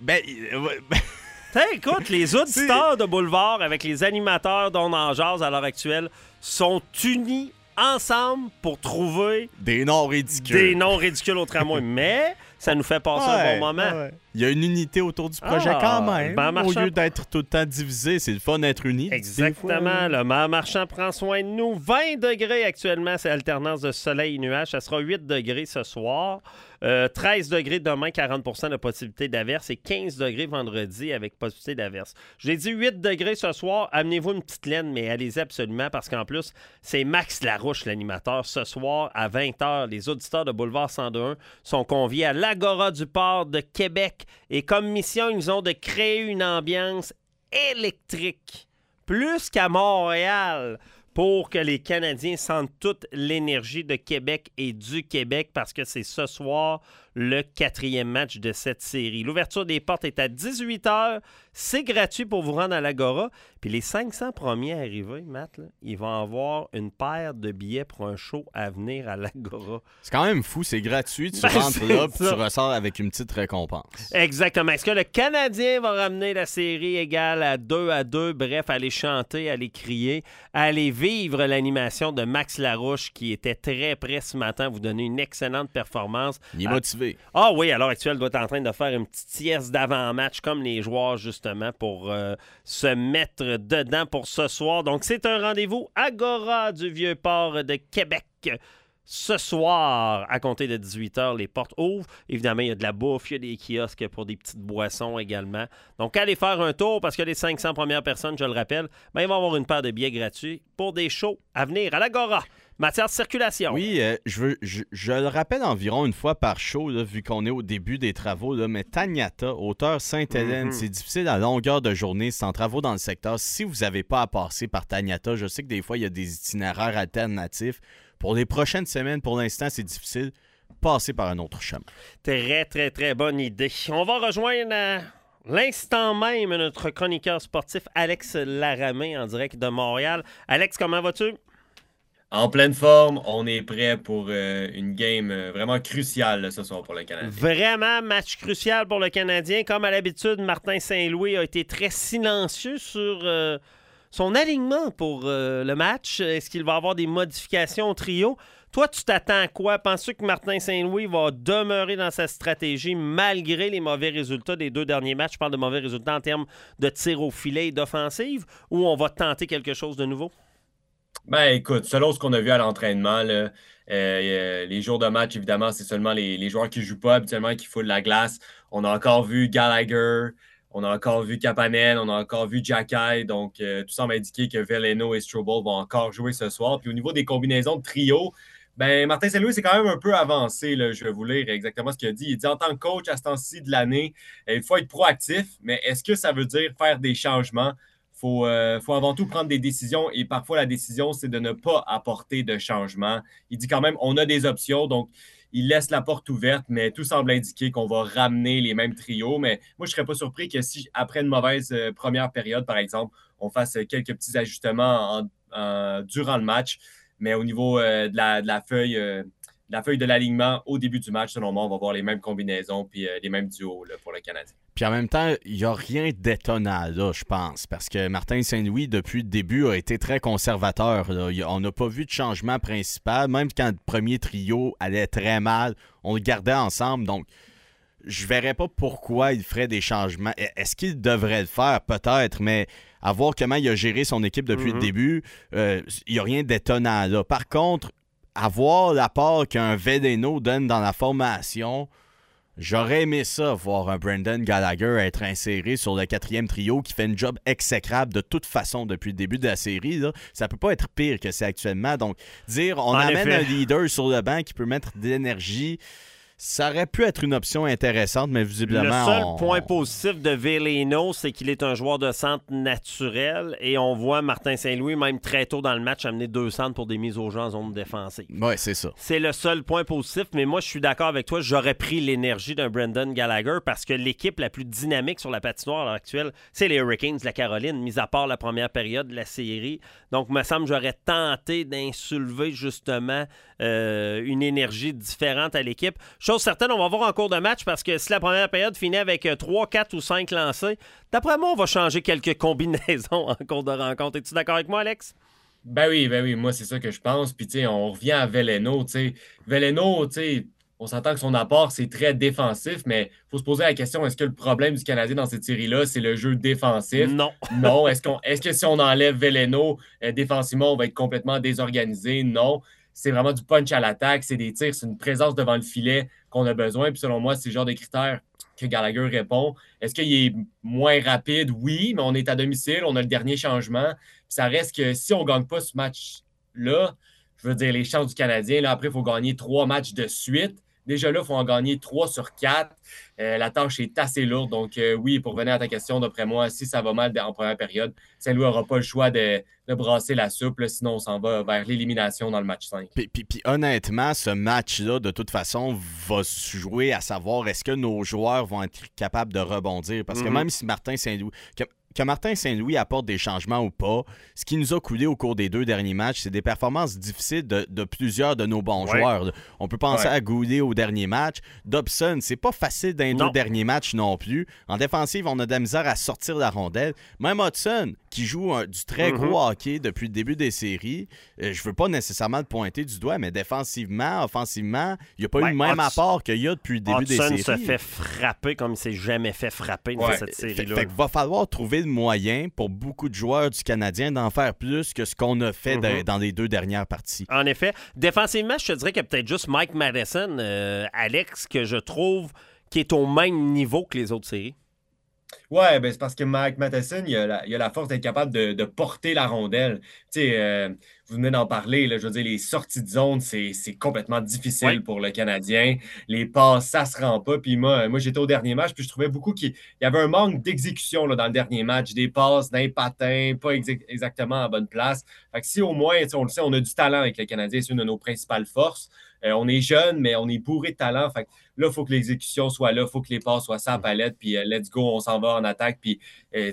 Écoute, les auditeurs de Boulevard avec les animateurs d'On en jase à l'heure actuelle sont unis ensemble pour trouver des noms ridicules. Des noms ridicules au tramway. Mais ça nous fait passer un bon moment. Ouais. Il y a une unité autour du projet quand même. Au lieu d'être tout le temps divisé, c'est le fun d'être unis. Exactement. Le maire Marchand prend soin de nous. 20 degrés actuellement, c'est alternance de soleil et nuages. Ça sera 8 degrés ce soir. 13 degrés demain, 40% de possibilité d'averse et 15 degrés vendredi avec possibilité d'averse. J'ai dit 8 degrés ce soir. Amenez-vous une petite laine, mais allez-y absolument parce qu'en plus, c'est Max Larouche, l'animateur. Ce soir, à 20h, les auditeurs de Boulevard 102.1 sont conviés à l'Agora du Port de Québec. Et comme mission, ils ont de créer une ambiance électrique, plus qu'à Montréal, pour que les Canadiens sentent toute l'énergie de Québec et du Québec, parce que c'est ce soir le 4e match de cette série. L'ouverture des portes est à 18h. C'est gratuit pour vous rendre à l'Agora. Puis les 500 premiers arrivés, Matt, là, ils vont avoir une paire de billets pour un show à venir à l'Agora. C'est quand même fou, c'est gratuit. Tu rentres là, puis tu ressors avec une petite récompense. Exactement. Est-ce que le Canadien va ramener la série égale à 2-2? Bref, aller chanter, aller crier, aller vivre l'animation de Max Larouche, qui était très prêt ce matin à vous donner une excellente performance. Il est motivé. Ah oui, à l'heure actuelle, il doit être en train de faire une petite sieste d'avant-match comme les joueurs, justement, pour se mettre dedans pour ce soir. Donc, c'est un rendez-vous Agora du Vieux-Port de Québec Ce soir, à compter de 18h, les portes ouvrent. Évidemment, il y a de la bouffe, il y a des kiosques pour des petites boissons également. Donc, allez faire un tour parce que les 500 premières personnes, je le rappelle, ils vont avoir une paire de billets gratuits pour des shows à venir à l'Agora. Matière de circulation. Oui, je le rappelle environ une fois par show, là, vu qu'on est au début des travaux, là, mais Taniata, hauteur Sainte-Hélène, c'est difficile à longueur de journée, c'est en travaux dans le secteur. Si vous n'avez pas à passer par Taniata, je sais que des fois, il y a des itinéraires alternatifs. Pour les prochaines semaines, pour l'instant, c'est difficile. Passer par un autre chemin. Très, très, très bonne idée. On va rejoindre l'instant même notre chroniqueur sportif, Alex Laramé, en direct de Montréal. Alex, comment vas-tu? En pleine forme, on est prêt pour une game vraiment cruciale là, ce soir pour le Canadien. Vraiment, match crucial pour le Canadien. Comme à l'habitude, Martin Saint-Louis a été très silencieux sur son alignement pour le match. Est-ce qu'il va avoir des modifications au trio? Toi, tu t'attends à quoi? Penses-tu que Martin Saint-Louis va demeurer dans sa stratégie malgré les mauvais résultats des 2 derniers matchs? Je parle de mauvais résultats en termes de tir au filet et d'offensive, ou on va tenter quelque chose de nouveau? Ben écoute, selon ce qu'on a vu à l'entraînement, là, les jours de match, évidemment, c'est seulement les joueurs qui ne jouent pas habituellement qui foulent la glace. On a encore vu Gallagher, on a encore vu Kapanen, on a encore vu Xhekaj. Donc, tout semble indiquer que Veleno et Strobel vont encore jouer ce soir. Puis au niveau des combinaisons de trio, ben Martin Saint-Louis, c'est quand même un peu avancé. Là. Je vais vous lire exactement ce qu'il a dit. Il dit, en tant que coach à ce temps-ci de l'année, il faut être proactif, mais est-ce que ça veut dire faire des changements? Faut avant tout prendre des décisions et parfois la décision, c'est de ne pas apporter de changement. Il dit quand même, on a des options, donc il laisse la porte ouverte, mais tout semble indiquer qu'on va ramener les mêmes trios. Mais moi, je ne serais pas surpris que si, après une mauvaise première période, par exemple, on fasse quelques petits ajustements durant le match, mais au niveau de la feuille de l'alignement au début du match, selon moi, on va voir les mêmes combinaisons puis les mêmes duos là, pour le Canadien. Puis en même temps, il n'y a rien d'étonnant là, je pense, parce que Martin Saint-Louis, depuis le début, a été très conservateur. Là. On n'a pas vu de changement principal, même quand le premier trio allait très mal, on le gardait ensemble, donc je ne verrais pas pourquoi il ferait des changements. Est-ce qu'il devrait le faire? Peut-être, mais à voir comment il a géré son équipe depuis le début, il n'y a rien d'étonnant là. Par contre, à voir l'apport qu'un Veleno donne dans la formation, j'aurais aimé ça, voir un Brendan Gallagher être inséré sur le 4e trio qui fait une job exécrable de toute façon depuis le début de la série. Là. Ça peut pas être pire que c'est actuellement. Donc, dire on amène un leader sur le banc qui peut mettre de l'énergie, ça aurait pu être une option intéressante, mais visiblement... Le seul point positif de Veleno, c'est qu'il est un joueur de centre naturel et on voit Martin Saint-Louis, même très tôt dans le match, amener 2 centres pour des mises au jeu en zone défensive. Oui, c'est ça. C'est le seul point positif, mais moi, je suis d'accord avec toi. J'aurais pris l'énergie d'un Brendan Gallagher parce que l'équipe la plus dynamique sur la patinoire à l'heure actuelle, c'est les Hurricanes de la Caroline, mis à part la première période de la série. Donc, me semble j'aurais tenté d'insulver justement une énergie différente à l'équipe. Chose certaine, on va voir en cours de match parce que si la première période finit avec 3, 4 ou 5 lancés, d'après moi, on va changer quelques combinaisons en cours de rencontre. Es-tu d'accord avec moi, Alex? Ben oui, moi, c'est ça que je pense. Puis, tu sais, on revient à Veleno. Veleno, on s'entend que son apport, c'est très défensif, mais il faut se poser la question, est-ce que le problème du Canadien dans cette série-là, c'est le jeu défensif? Non. Non. Est-ce que si on enlève Veleno, défensivement, on va être complètement désorganisé? Non. C'est vraiment du punch à l'attaque, c'est des tirs, c'est une présence devant le filet qu'on a besoin. Puis selon moi, c'est le genre de critères que Gallagher répond. Est-ce qu'il est moins rapide? Oui, mais on est à domicile, on a le dernier changement. Puis ça reste que si on ne gagne pas ce match-là, je veux dire, les chances du Canadien, là, après, il faut gagner 3 matchs de suite. Déjà là, il faut en gagner 3 sur 4. La tâche est assez lourde. Donc oui, pour revenir à ta question, d'après moi, si ça va mal en première période, Saint-Louis n'aura pas le choix de brasser la soupe. Là, sinon, on s'en va vers l'élimination dans le match 5. Puis honnêtement, ce match-là, de toute façon, va se jouer à savoir est-ce que nos joueurs vont être capables de rebondir. Parce que même si Martin Saint-Louis... Que Martin Saint-Louis apporte des changements ou pas, ce qui nous a coulé au cours des 2 derniers matchs, c'est des performances difficiles de plusieurs de nos bons joueurs. Là. On peut penser à Goulet au dernier match. Dobson, c'est pas facile dans les 2 derniers matchs non plus. En défensive, on a de la misère à sortir la rondelle. Même Hudson, qui joue du très gros hockey depuis le début des séries, je veux pas nécessairement le pointer du doigt, mais défensivement, offensivement, il n'y a pas eu le même apport qu'il y a depuis le début des séries. Hudson se fait frapper comme il s'est jamais fait frapper dans cette série-là. Fait qu'il va falloir trouver le moyen pour beaucoup de joueurs du Canadien d'en faire plus que ce qu'on a fait dans les 2 dernières parties. En effet. Défensivement, je te dirais qu'il y a peut-être juste Mike Matheson, Alex, que je trouve qui est au même niveau que les autres séries. Ouais, ben c'est parce que Mike Matheson, il a la force d'être capable de porter la rondelle. Tu sais, vous venez d'en parler, là, je veux dire, les sorties de zone, c'est complètement difficile pour le Canadien. Les passes, ça se rend pas. Puis moi j'étais au dernier match, puis je trouvais beaucoup qu'il y avait un manque d'exécution là, dans le dernier match. Des passes, d'un patin, pas exactement à bonne place. Fait que si au moins, on le sait, on a du talent avec le Canadien, c'est une de nos principales forces. On est jeune, mais on est bourré de talent. Fait que là, il faut que l'exécution soit là, il faut que les passes soient ça à palette, puis let's go, on s'en va en attaque, puis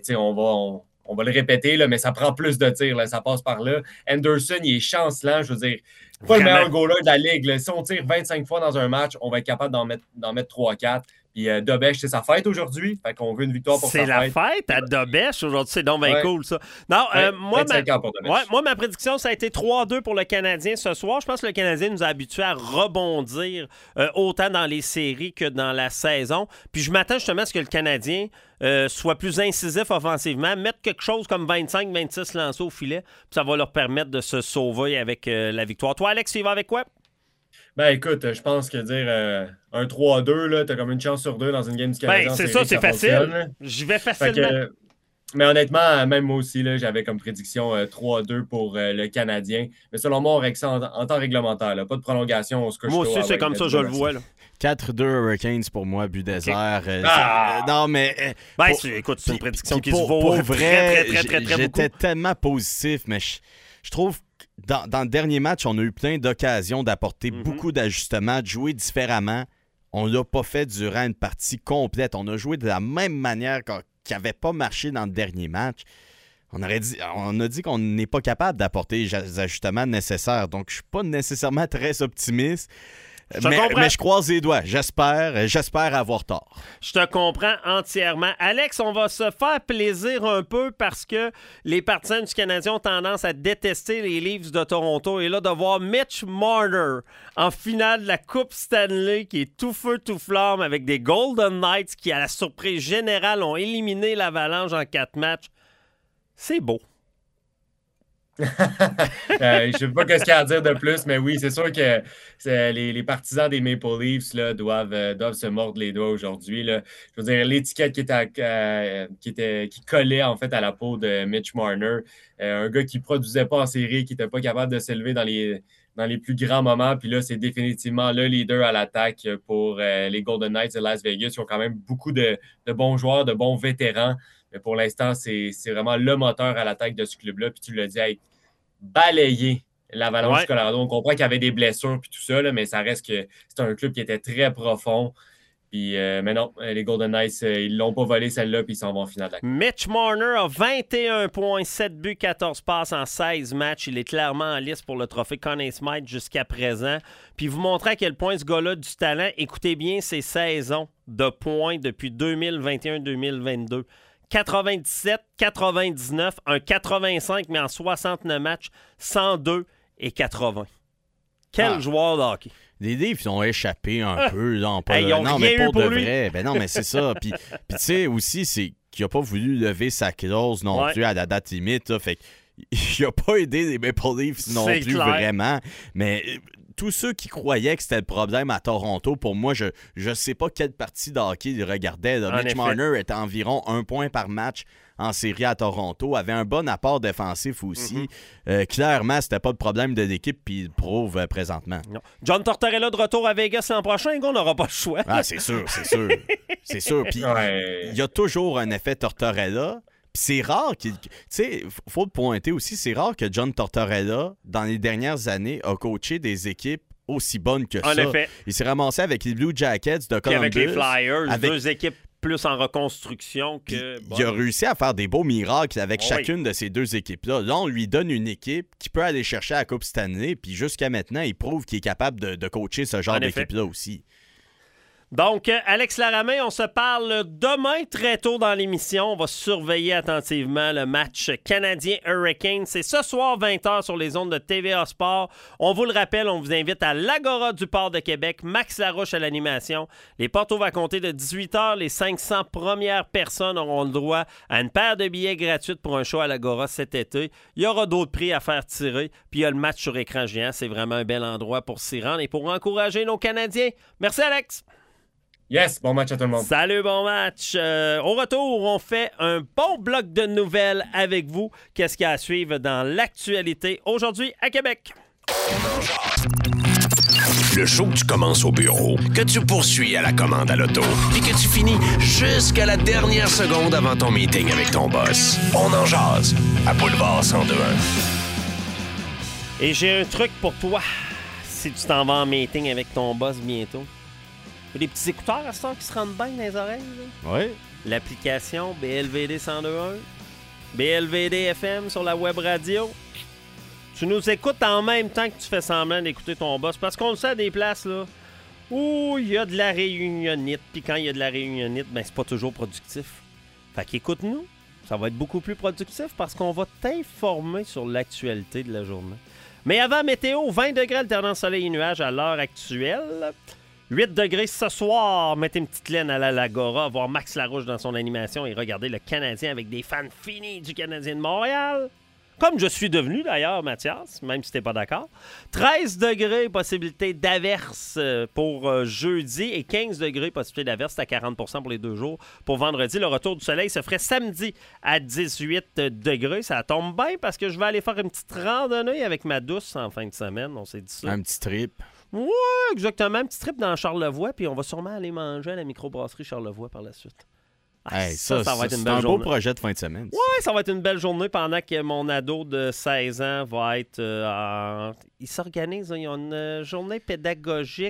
on va le répéter, là, mais ça prend plus de tirs, là, ça passe par là. Anderson, il est chancelant, je veux dire, pas le meilleur goaler de la Ligue. Là. Si on tire 25 fois dans un match, on va être capable d'en mettre 3-4. Puis Dobèche, c'est sa fête aujourd'hui. Fait qu'on veut une victoire pour sa fête. C'est la fête à Dobèche aujourd'hui. C'est donc bien cool, ça. Non, moi, ma prédiction, ça a été 3-2 pour le Canadien ce soir. Je pense que le Canadien nous a habitués à rebondir autant dans les séries que dans la saison. Puis je m'attends justement à ce que le Canadien soit plus incisif offensivement, mettre quelque chose comme 25-26 lancés au filet. Puis ça va leur permettre de se sauver avec la victoire. Toi, Alex, tu y vas avec quoi? Ben écoute, je pense que dire un 3-2, t'as comme une chance sur 2 dans une game du Canadien. Ben, c'est ça, c'est facile. J'y vais facilement. Mais honnêtement, même moi aussi, là, j'avais comme prédiction 3-2 pour le Canadien. Mais selon moi, on règle ça en temps réglementaire. Là. Pas de prolongation. Moi aussi, c'est comme ça, je le vois. Là. 4-2 Hurricanes pour moi, but désert. Non, mais... écoute, c'est une prédiction qui se vaut pour vrai, très j'étais tellement positif, mais je trouve dans le dernier match, on a eu plein d'occasions d'apporter beaucoup d'ajustements, de jouer différemment. On ne l'a pas fait durant une partie complète. On a joué de la même manière qui n'avait pas marché dans le dernier match. On a dit qu'on n'est pas capable d'apporter les ajustements nécessaires. Donc, je ne suis pas nécessairement très optimiste. Mais je croise les doigts. J'espère avoir tort. Je te comprends entièrement. Alex, on va se faire plaisir un peu parce que les partisans du Canadien ont tendance à détester les Leafs de Toronto. Et là, de voir Mitch Marner en finale de la Coupe Stanley qui est tout feu, tout flamme avec des Golden Knights qui, à la surprise générale, ont éliminé l'Avalanche en 4 matchs. C'est beau. Je ne sais pas ce qu'il y a à dire de plus, mais oui, c'est sûr que les partisans des Maple Leafs là, doivent se mordre les doigts aujourd'hui. Là. Je veux dire, l'étiquette qui collait en fait à la peau de Mitch Marner, un gars qui ne produisait pas en série, qui n'était pas capable de s'élever dans les plus grands moments. Puis là, c'est définitivement le leader à l'attaque pour les Golden Knights de Las Vegas. Ils ont quand même beaucoup de bons joueurs, de bons vétérans. Mais pour l'instant, c'est vraiment le moteur à l'attaque de ce club-là. Puis tu l'as dit, balayer l'Avalanche du Colorado. On comprend qu'il y avait des blessures puis tout ça, là, mais ça reste que c'est un club qui était très profond. Puis, mais non, les Golden Knights, ils l'ont pas volé celle-là puis ils s'en vont en finale. Mitch Marner a 21 points, 7 buts, 14 passes en 16 matchs. Il est clairement en liste pour le trophée Conn Smythe jusqu'à présent. Puis vous montrer à quel point ce gars-là a du talent. Écoutez bien ses saisons de points depuis 2021-2022. 97, 99, un 85, mais en 69 matchs, 102 et 80. Quel joueur de hockey. Les Leafs ont échappé un peu. Là, ils ont non, rien mais eu pour de lui. vrai. Ben non, mais c'est ça. Puis tu sais, aussi, c'est qu'il n'a pas voulu lever sa clause non plus à la date limite. Là, fait qu'il n'a pas aidé les Maple Leafs non plus vraiment. Mais... tous ceux qui croyaient que c'était le problème à Toronto, pour moi, je ne sais pas quelle partie de hockey ils regardaient. Mitch Marner était environ 1 point par match en série à Toronto, avait un bon apport défensif aussi. Clairement, c'était pas le problème de l'équipe, puis il le prouve présentement. Non. John Tortorella de retour à Vegas l'an prochain, on n'aura pas le choix. Ah, c'est sûr. C'est sûr. Puis il y a toujours un effet Tortorella. C'est rare qu'il... Tu sais, il faut le pointer aussi, c'est rare que John Tortorella, dans les dernières années, a coaché des équipes aussi bonnes que ça. En effet. Il s'est ramassé avec les Blue Jackets de Columbus. Avec les Flyers, 2 équipes plus en reconstruction que... Il a réussi à faire des beaux miracles avec chacune de ces 2 équipes-là. Là, on lui donne une équipe qui peut aller chercher la Coupe Stanley, puis jusqu'à maintenant, il prouve qu'il est capable de coacher ce genre d'équipe-là aussi. Donc, Alex Laramée, on se parle demain très tôt dans l'émission. On va surveiller attentivement le match Canadien-Hurricane. C'est ce soir 20h sur les ondes de TVA Sport. On vous le rappelle, on vous invite à l'Agora du Port de Québec. Max Larouche à l'animation. Les portes vont compter de 18h. Les 500 premières personnes auront le droit à une paire de billets gratuits pour un show à l'Agora cet été. Il y aura d'autres prix à faire tirer. Puis il y a le match sur écran géant. C'est vraiment un bel endroit pour s'y rendre et pour encourager nos Canadiens. Merci, Alex. Yes, bon match à tout le monde. Salut, bon match. Au retour, on fait un bon bloc de nouvelles avec vous. Qu'est-ce qu'il y a à suivre dans l'actualité aujourd'hui à Québec? Le show que tu commences au bureau, que tu poursuis à la commande à l'auto, puis que tu finis jusqu'à la dernière seconde avant ton meeting avec ton boss. On en jase à Boulevard 102.1. Et j'ai un truc pour toi si tu t'en vas en meeting avec ton boss bientôt. Il y a des petits écouteurs à ce temps qui se rendent bien dans les oreilles. Oui. L'application BLVD 102.1, BLVD FM sur la web radio. Tu nous écoutes en même temps que tu fais semblant d'écouter ton boss. Parce qu'on le sait à des places là où il y a de la réunionnite. Puis quand il y a de la réunionnite, ben c'est pas toujours productif. Fait qu'écoute-nous. Ça va être beaucoup plus productif parce qu'on va t'informer sur l'actualité de la journée. Mais avant météo, 20 degrés alternance soleil et nuages à l'heure actuelle. 8 degrés ce soir. Mettez une petite laine à l'Agora, voir Max Larouche dans son animation et regarder le Canadien avec des fans finis du Canadien de Montréal. Comme je suis devenu d'ailleurs, Mathias, même si t'es pas d'accord. 13 degrés, possibilité d'averse pour jeudi et 15 degrés, possibilité d'averse, c'est à 40% pour les 2 jours. Pour vendredi, le retour du soleil se ferait samedi à 18 degrés. Ça tombe bien parce que je vais aller faire une petite randonnée avec ma douce en fin de semaine. On s'est dit ça. Un petit trip. Ouais, exactement. Un petit trip dans Charlevoix, puis on va sûrement aller manger à la microbrasserie Charlevoix par la suite. Hey, ça va être une belle journée. C'est un beau projet de fin de semaine. Ouais, ça va être une belle journée pendant que mon ado de 16 ans va être il s'organise. Ils ont une journée pédagogique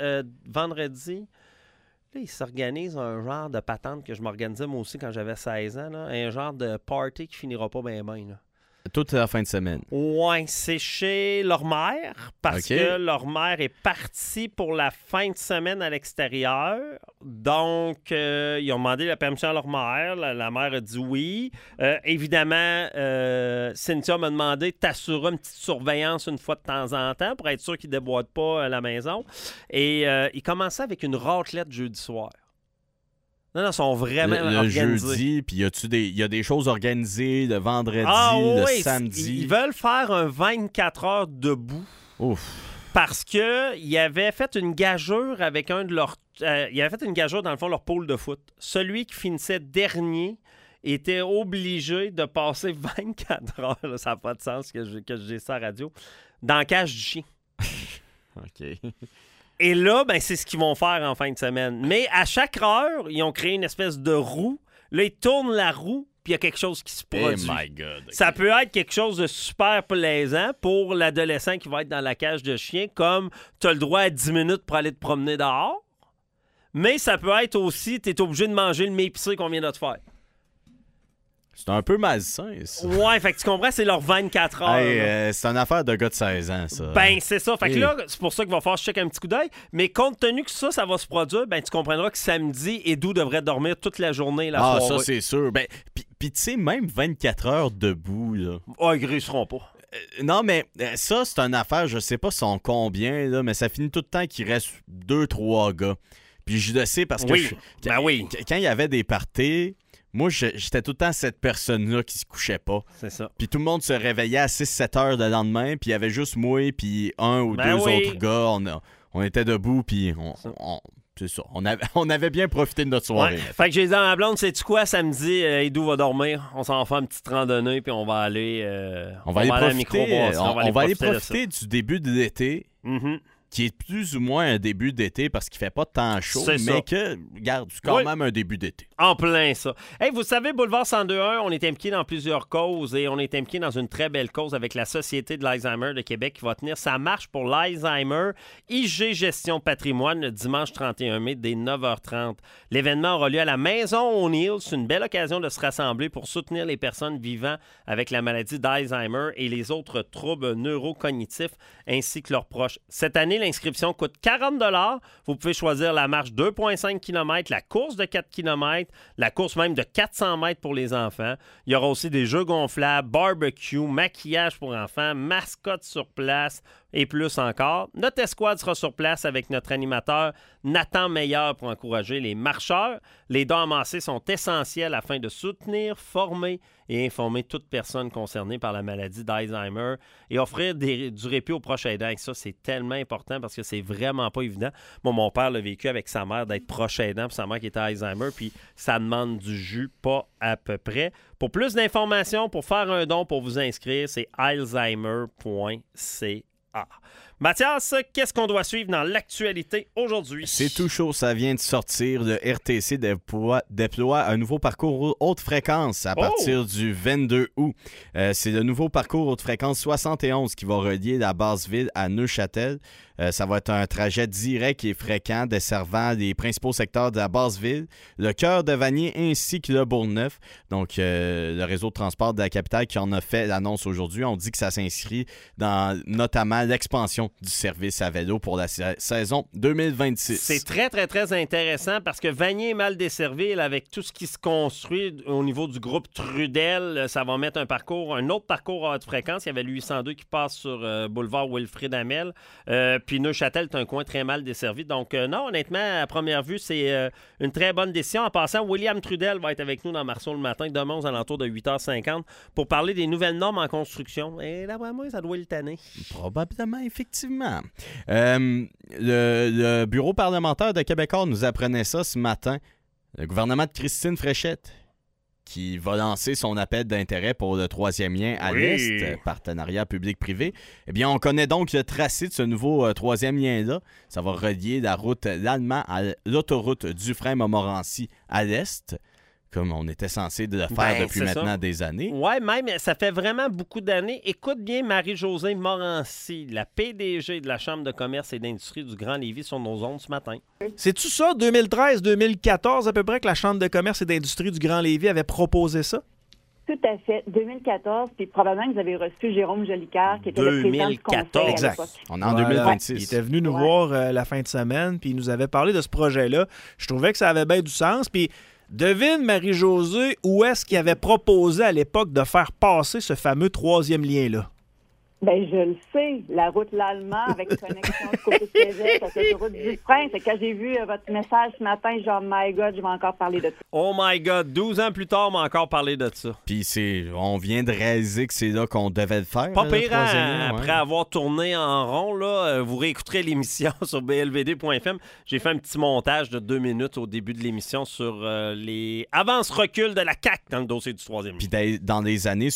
vendredi. Là, il s'organise un genre de patente que je m'organisais moi aussi quand j'avais 16 ans. Là. Un genre de party qui finira pas bien. Toute la fin de semaine. Ouais, c'est chez leur mère parce que leur mère est partie pour la fin de semaine à l'extérieur. Donc, ils ont demandé la permission à leur mère. La mère a dit oui. Évidemment, Cynthia m'a demandé de t'assurer une petite surveillance une fois de temps en temps pour être sûr qu'ils ne déboîtent pas à la maison. Et ils commençaient avec une raclette jeudi soir. Non, ils sont vraiment organisés. Le jeudi, puis il y a des choses organisées le vendredi, le samedi. Ils veulent faire un 24 heures debout. Ouf. Parce qu'ils avaient fait une gageure avec un de leurs... ils avaient fait une gageure, dans le fond, leur pôle de foot. Celui qui finissait dernier était obligé de passer 24 heures, là, ça n'a pas de sens que je dise ça à la radio, dans la cage du chien. OK. Et là, ben, c'est ce qu'ils vont faire en fin de semaine. Mais à chaque heure, ils ont créé une espèce de roue. Là, ils tournent la roue, puis il y a quelque chose qui se produit. Oh my God, okay. Ça peut être quelque chose de super plaisant pour l'adolescent qui va être dans la cage de chien, comme tu as le droit à 10 minutes pour aller te promener dehors. Mais ça peut être aussi, tu es obligé de manger le mets épicé qu'on vient de te faire. C'est un peu malsain, ça. Ouais, fait que tu comprends, c'est leur 24 heures. Hey, c'est une affaire de gars de 16 ans, ça. Ben, c'est ça. Fait que là, c'est pour ça qu'il va falloir checker un petit coup d'œil. Mais compte tenu que ça va se produire, ben, tu comprendras que samedi, Edu devrait dormir toute la journée, la soirée. Ah, ça, c'est sûr. Ben, puis tu sais, même 24 heures debout, là. Ah, ils réussiront pas. Non, mais ça, c'est une affaire, je sais pas son combien, là, mais ça finit tout le temps qu'il reste 2-3 gars. Puis je le sais parce que quand il y avait des parties... Moi, j'étais tout le temps cette personne-là qui se couchait pas. C'est ça. Puis tout le monde se réveillait à 6-7 heures le lendemain, puis il y avait juste moi puis un ou deux autres gars. On était debout, puis c'est ça. On avait bien profité de notre soirée. Ouais. Fait que j'ai dit à ma blonde, sais-tu quoi, samedi, Edu va dormir. On s'en fait une petite randonnée, puis on va aller on va aller profiter du début de l'été. Mm-hmm. Qui est plus ou moins un début d'été parce qu'il fait pas tant chaud, c'est mais ça. Que, regarde, c'est quand même un début d'été. En plein ça. Hey, vous savez, Boulevard 102.1, on est impliqué dans plusieurs causes et on est impliqué dans une très belle cause avec la Société de l'Alzheimer de Québec qui va tenir sa marche pour l'Alzheimer IG Gestion Patrimoine le dimanche 31 mai dès 9h30. L'événement aura lieu à la Maison O'Neill. C'est une belle occasion de se rassembler pour soutenir les personnes vivant avec la maladie d'Alzheimer et les autres troubles neurocognitifs ainsi que leurs proches. Cette année, année, l'inscription coûte 40 $. Vous pouvez choisir la marche 2,5 km, la course de 4 km, la course même de 400 mètres pour les enfants. Il y aura aussi des jeux gonflables, barbecue, maquillage pour enfants, mascotte sur place et plus encore. Notre escouade sera sur place avec notre animateur Nathan Meilleur pour encourager les marcheurs. Les dons amassés sont essentiels afin de soutenir, former et informer toute personne concernée par la maladie d'Alzheimer et offrir du répit aux proches aidants. Et ça, c'est tellement important parce que c'est vraiment pas évident. Moi, mon père l'a vécu avec sa mère d'être proche aidant pour sa mère qui était Alzheimer, puis ça demande du jus, pas à peu près. Pour plus d'informations, pour faire un don, pour vous inscrire, c'est alzheimer.ca. Mathias, qu'est-ce qu'on doit suivre dans l'actualité aujourd'hui? C'est tout chaud, ça vient de sortir. Le RTC déploie un nouveau parcours haute fréquence à partir du 22 août. C'est le nouveau parcours haute fréquence 71 qui va relier la Basse-Ville à Neuchâtel. Ça va être un trajet direct et fréquent desservant les principaux secteurs de la Basse-Ville, le cœur de Vanier ainsi que le Bourgneuf. Donc, le réseau de transport de la capitale qui en a fait l'annonce aujourd'hui, on dit que ça s'inscrit dans notamment l'expansion du service à vélo pour la saison 2026. C'est très, très, très intéressant parce que Vanier est mal desservi avec tout ce qui se construit au niveau du groupe Trudel. Ça va mettre un autre parcours à haute fréquence. Il y avait le 802 qui passe sur boulevard Wilfrid Hamel. Puis Neuchâtel est un coin très mal desservi. Donc, non, honnêtement, à première vue, c'est une très bonne décision. En passant, William Trudel va être avec nous dans Marceau le matin, demain aux alentours de 8h50, pour parler des nouvelles normes en construction. Et là, moi, ça doit le tanner. Probablement, effectivement. Le bureau parlementaire de Québécois nous apprenait ça ce matin. Le gouvernement de Christine Fréchette qui va lancer son appel d'intérêt pour le troisième lien à l'Est, partenariat public-privé. Eh bien, on connaît donc le tracé de ce nouveau troisième lien-là. Ça va relier la route l'Allemand à l'autoroute Dufresne-Montmorency à l'Est, comme on était censé de le faire depuis maintenant des années. Oui, même, ça fait vraiment beaucoup d'années. Écoute bien Marie-Josée Morancy, la PDG de la Chambre de commerce et d'industrie du Grand Lévis sur nos ondes ce matin. C'est-tu ça, 2013-2014 à peu près, que la Chambre de commerce et d'industrie du Grand Lévis avait proposé ça? Tout à fait. 2014, puis probablement que vous avez reçu Jérôme Jolicoeur, qui était le président du conseil exact. À l'époque. On est en 2026. Il était venu nous voir la fin de semaine, puis il nous avait parlé de ce projet-là. Je trouvais que ça avait bien du sens, puis devine, Marie-Josée, où est-ce qu'il avait proposé à l'époque de faire passer ce fameux troisième lien-là? Bien, je le sais. La route l'Allemand avec connexion du côté de Québec, avec l'autoroute Dufresne. C'est quand j'ai vu votre message ce matin, genre, my God, je vais encore parler de ça. Oh my God, 12 ans plus tard, on m'a encore parlé de ça. Puis on vient de réaliser que c'est là qu'on devait le faire. Pas pire, après avoir tourné en rond, là, vous réécouterez l'émission sur blvd.fm. J'ai fait un petit montage de 2 minutes au début de l'émission sur les avances-reculs de la CAQ dans le dossier du troisième. Puis dans les années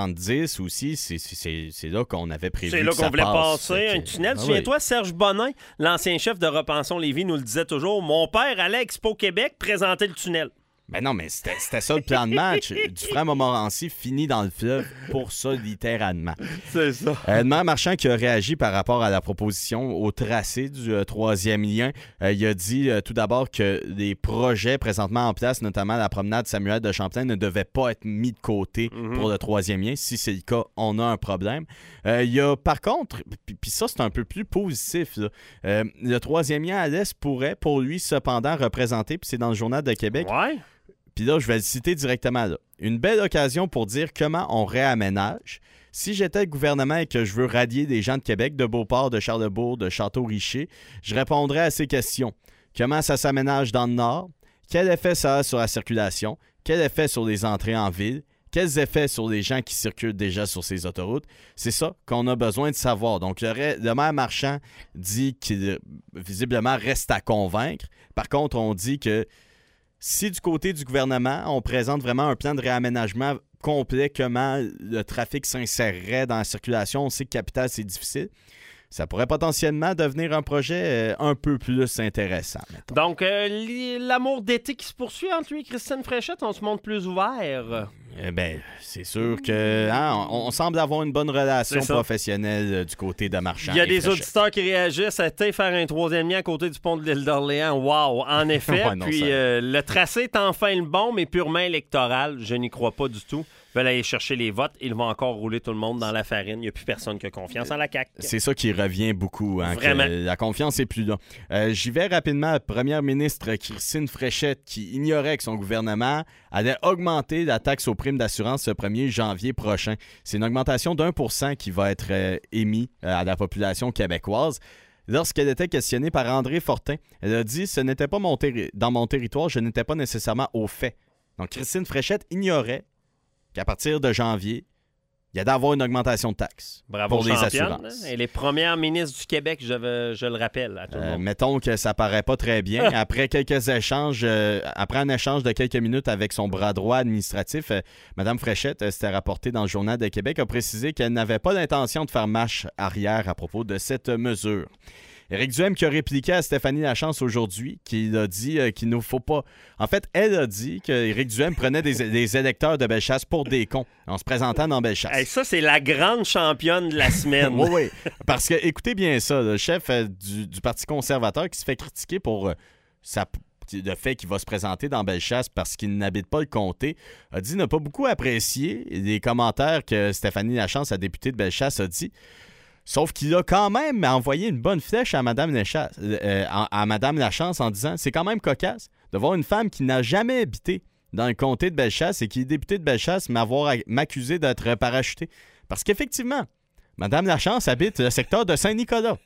70 aussi, c'est là qu'on avait prévu. C'est là qu'on voulait passer un tunnel. Souviens-toi, Serge Bonin, l'ancien chef de Repensons Lévis, nous le disait toujours. Mon père allait à Expo Québec présenter le tunnel. Ben non, mais c'était ça le plan de match. Dufresne-Montmorency finit dans le fleuve pour ça, littéralement. C'est ça. Le maire Marchand qui a réagi par rapport à la proposition au tracé du troisième lien, il a dit tout d'abord que les projets présentement en place, notamment la promenade Samuel de Champlain, ne devaient pas être mis de côté pour le troisième lien. Si c'est le cas, on a un problème. Il y a par contre, puis ça c'est un peu plus positif, là, le troisième lien à l'Est pourrait pour lui cependant représenter, puis c'est dans le Journal de Québec. Ouais. Puis là, je vais le citer directement là. Une belle occasion pour dire comment on réaménage. Si j'étais le gouvernement et que je veux rallier des gens de Québec, de Beauport, de Charlesbourg, de Château-Richer, je répondrais à ces questions. Comment ça s'aménage dans le Nord? Quel effet ça a sur la circulation? Quel effet sur les entrées en ville? Quels effets sur les gens qui circulent déjà sur ces autoroutes? C'est ça qu'on a besoin de savoir. Donc, le maire Marchand dit qu'il, visiblement, reste à convaincre. Par contre, on dit que si du côté du gouvernement, on présente vraiment un plan de réaménagement complet, comment le trafic s'insérerait dans la circulation, on sait que Capitale, c'est difficile. Ça pourrait potentiellement devenir un projet un peu plus intéressant. Mettons. Donc, l'amour d'été qui se poursuit entre lui et Christine Fréchette, on se montre plus ouvert. C'est sûr que on semble avoir une bonne relation professionnelle du côté de Marchand. Il y a des auditeurs qui réagissent à faire un troisième lien à côté du pont de l'île d'Orléans. Wow! En effet. Puis le tracé est enfin le bon, mais purement électoral. Je n'y crois pas du tout. Ils veulent aller chercher les votes. Ils vont encore rouler tout le monde dans la farine. Il n'y a plus personne qui a confiance en la CAQ. C'est ça qui revient beaucoup. Vraiment. La confiance n'est plus là. J'y vais rapidement. La première ministre Christine Fréchette qui ignorait que son gouvernement allait augmenter la taxe aux primes d'assurance le 1er janvier prochain. C'est une augmentation d'1% qui va être émise à la population québécoise. Lorsqu'elle était questionnée par André Fortin, elle a dit « Ce n'était pas dans mon territoire, je n'étais pas nécessairement au fait. » Donc, Christine Fréchette ignorait qu'à partir de janvier, il y a d'avoir une augmentation de taxes pour les assurances. Et les premières ministres du Québec, je le rappelle à tout le monde. Mettons que ça paraît pas très bien. Après un échange de quelques minutes avec son bras droit administratif, Mme Fréchette, c'était rapporté dans le Journal de Québec, a précisé qu'elle n'avait pas l'intention de faire marche arrière à propos de cette mesure. Éric Duhaime qui a répliqué à Stéphanie Lachance aujourd'hui, qui a dit qu'il ne faut pas... En fait, elle a dit qu'Éric Duhaime prenait des électeurs de Bellechasse pour des cons en se présentant dans Bellechasse. Hey, ça, c'est la grande championne de la semaine. Oui. Parce que, écoutez bien ça, le chef du Parti conservateur qui se fait critiquer pour le fait qu'il va se présenter dans Bellechasse parce qu'il n'habite pas le comté, a dit ne pas beaucoup apprécier les commentaires que Stéphanie Lachance, la députée de Bellechasse, a dit. Sauf qu'il a quand même envoyé une bonne flèche à Mme Lachance en disant « C'est quand même cocasse de voir une femme qui n'a jamais habité dans le comté de Bellechasse et qui est députée de Bellechasse m'accuser d'être parachutée. » Parce qu'effectivement, Mme Lachance habite le secteur de Saint-Nicolas.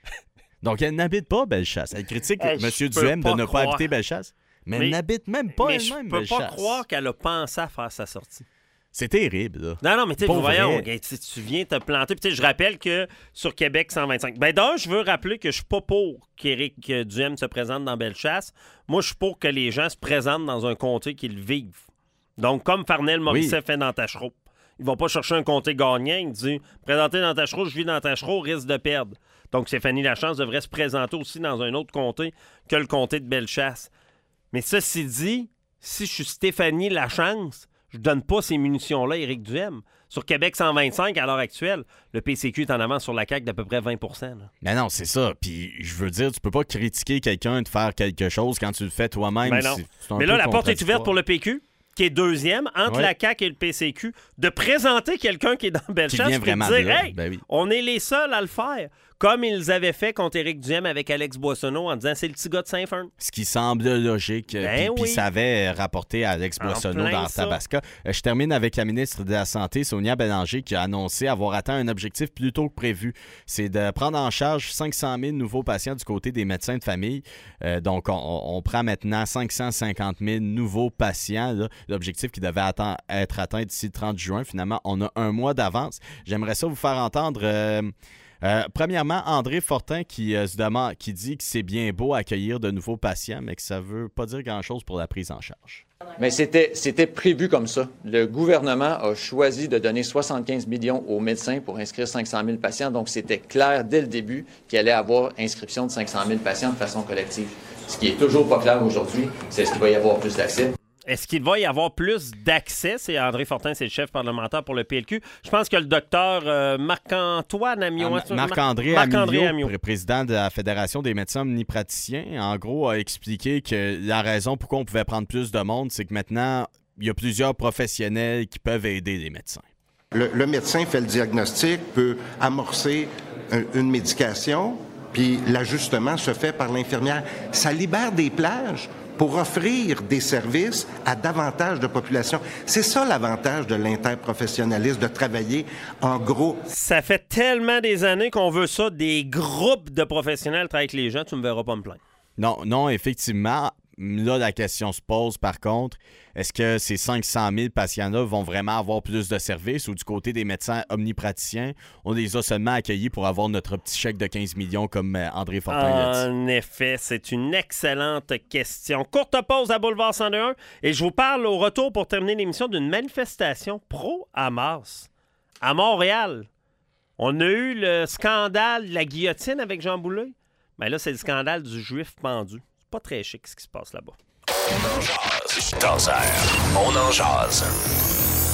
Donc, elle n'habite pas Bellechasse. Elle critique M. Duhaime de ne pas habiter Bellechasse, mais elle n'habite même pas elle-même Bellechasse. Je peux pas croire qu'elle a pensé à faire sa sortie. C'est terrible, là. Non, mais tu sais, voyons, tu viens te planter. Puis je rappelle que sur Québec 125... D'ailleurs, je veux rappeler que je suis pas pour qu'Éric Duhaime se présente dans Bellechasse. Moi, je suis pour que les gens se présentent dans un comté qu'ils vivent. Donc, comme Farnell Morisset fait dans Tachereau. Ils vont pas chercher un comté gagnant. Ils disent « Présenter dans Tachereau, je vis dans Tachereau, risque de perdre. » Donc, Stéphanie Lachance devrait se présenter aussi dans un autre comté que le comté de Bellechasse. Mais ceci dit, si je suis Stéphanie Lachance... Je donne pas ces munitions-là à Éric Duhaime. Sur Québec 125, à l'heure actuelle, le PCQ est en avance sur la CAQ d'à peu près 20 %. Mais non, c'est ça. Puis, je veux dire, tu peux pas critiquer quelqu'un de faire quelque chose quand tu le fais toi-même. Mais non. Mais là, la porte est ouverte pour le PQ, qui est deuxième, entre la CAQ et le PCQ, de présenter quelqu'un qui est dans Bellechasse et de dire « Hey, on est les seuls à le faire ». Comme ils avaient fait contre Éric Duhaime avec Alex Boissonneau en disant c'est le petit gars de Saint-Fern. Ce qui semble logique. Puis ça avait rapporté à Alex Boissonneau dans Tabasca. Je termine avec la ministre de la Santé, Sonia Bélanger, qui a annoncé avoir atteint un objectif plus tôt que prévu. C'est de prendre en charge 500 000 nouveaux patients du côté des médecins de famille. Donc, on prend maintenant 550 000 nouveaux patients. Là. L'objectif qui devait être atteint d'ici le 30 juin. Finalement, on a un mois d'avance. J'aimerais ça vous faire entendre... premièrement, André Fortin qui dit que c'est bien beau accueillir de nouveaux patients, mais que ça ne veut pas dire grand-chose pour la prise en charge. Mais c'était prévu comme ça. Le gouvernement a choisi de donner 75 millions aux médecins pour inscrire 500 000 patients. Donc, c'était clair dès le début qu'il allait avoir inscription de 500 000 patients de façon collective. Ce qui est toujours pas clair aujourd'hui, c'est est-ce qu'il va y avoir plus d'accès. Est-ce qu'il va y avoir plus d'accès? C'est André Fortin, c'est le chef parlementaire pour le PLQ. Je pense que le docteur Marc-Antoine Amiot... Marc-André Amiot, président de la Fédération des médecins omnipraticiens, en gros, a expliqué que la raison pourquoi on pouvait prendre plus de monde, c'est que maintenant, il y a plusieurs professionnels qui peuvent aider les médecins. Le médecin fait le diagnostic, peut amorcer une médication, puis l'ajustement se fait par l'infirmière. Ça libère des plages pour offrir des services à davantage de populations. C'est ça l'avantage de l'interprofessionnalisme, de travailler en gros. Ça fait tellement des années qu'on veut ça, des groupes de professionnels travailler avec les gens, tu me verras pas me plaindre. Non, effectivement. Là, la question se pose, par contre, est-ce que ces 500 000 patients-là vont vraiment avoir plus de services ou du côté des médecins omnipraticiens, on les a seulement accueillis pour avoir notre petit chèque de 15 millions comme André Fortin l'a dit? En effet, c'est une excellente question. Courte pause à Boulevard 102.1 et je vous parle au retour pour terminer l'émission d'une manifestation pro-Hamas à Montréal. On a eu le scandale de la guillotine avec Jean Boulet. Mais là, c'est le scandale du juif pendu. Pas très chic ce qui se passe là-bas. On en jase. On en jase.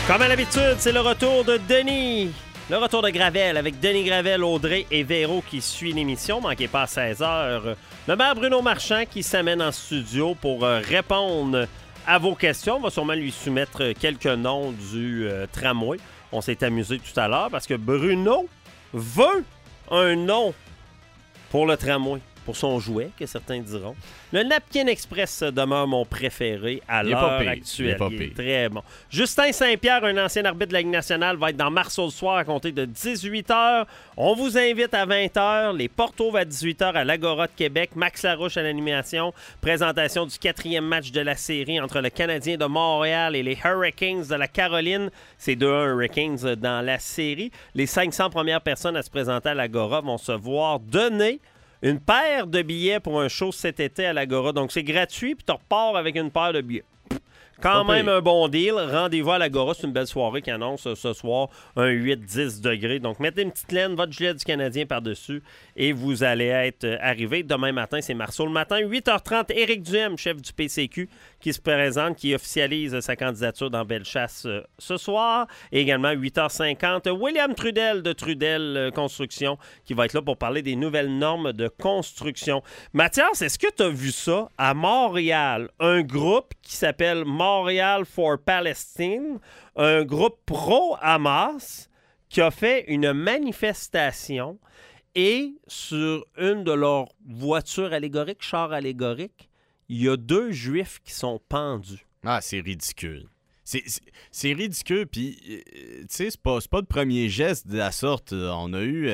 Comme à l'habitude, c'est le retour de Denis. Le retour de Gravel avec Denis Gravel, Audrey et Véro qui suit l'émission. Manquez pas à 16h. Le maire Bruno Marchand qui s'amène en studio pour répondre à vos questions. On va sûrement lui soumettre quelques noms du tramway. On s'est amusé tout à l'heure parce que Bruno veut un nom pour le tramway. Pour son jouet, que certains diront. Le Napkin Express demeure mon préféré à l'heure actuelle. Il est très bon. Justin Saint-Pierre, un ancien arbitre de la Ligue nationale, va être dans Marceau le soir à compter de 18h. On vous invite à 20h. Les portes ouvrent à 18h à l'Agora de Québec. Max Larouche à l'animation. Présentation du 4e match de la série entre le Canadien de Montréal et les Hurricanes de la Caroline. C'est 2-1 Hurricanes dans la série. Les 500 premières personnes à se présenter à l'Agora vont se voir donner une paire de billets pour un show cet été à l'Agora. Donc, c'est gratuit, puis tu repars avec une paire de billets. Quand même un bon deal. Rendez-vous à l'Agora. C'est une belle soirée qui annonce ce soir un 8-10 degrés. Donc, mettez une petite laine, votre gilet du Canadien par-dessus et vous allez être arrivé. Demain matin, c'est Marceau le matin. 8h30, Éric Duhem, chef du PCQ, qui se présente, qui officialise sa candidature dans Bellechasse ce soir. Et également, 8h50, William Trudel de Trudel Construction, qui va être là pour parler des nouvelles normes de construction. Mathias, est-ce que tu as vu ça à Montréal? Un groupe qui s'appelle Montréal for Palestine, un groupe pro-Hamas qui a fait une manifestation et sur une de leurs voitures allégoriques, chars allégoriques, il y a 2 Juifs qui sont pendus. Ah, c'est ridicule. C'est ridicule, puis, tu sais, c'est pas le premier geste de la sorte. On a eu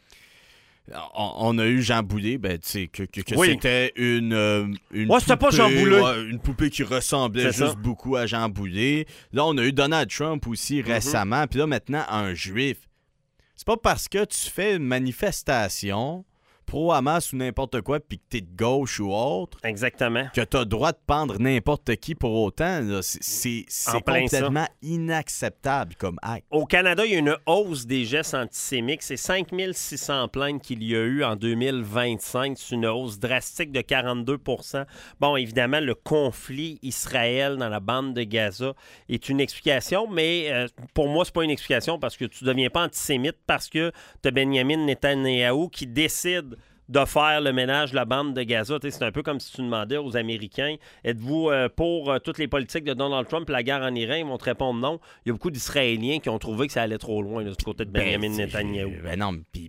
Jean Boulet, ben, tu sais, que c'était une c'était pas Jean Boulet. Une poupée qui ressemblait juste beaucoup à Jean Boulet. Là, on a eu Donald Trump aussi récemment, puis là, maintenant, un Juif. C'est pas parce que tu fais une manifestation pro-Hamas ou n'importe quoi, puis que t'es de gauche ou autre. Exactement. Que t'as le droit de pendre n'importe qui pour autant. Là. C'est complètement inacceptable comme acte. Au Canada, il y a une hausse des gestes antisémites. C'est 5600 plaintes qu'il y a eu en 2025. C'est une hausse drastique de 42 %. Bon, évidemment, le conflit Israël dans la bande de Gaza est une explication, mais pour moi, c'est pas une explication parce que tu deviens pas antisémite parce que t'as Benjamin Netanyahou qui décide de faire le ménage de la bande de Gaza. C'est un peu comme si tu demandais aux Américains, êtes-vous pour toutes les politiques de Donald Trump et la guerre en Iran? Ils vont te répondre non. Il y a beaucoup d'Israéliens qui ont trouvé que ça allait trop loin là, du côté de Benjamin Netanyahou. Ben non, puis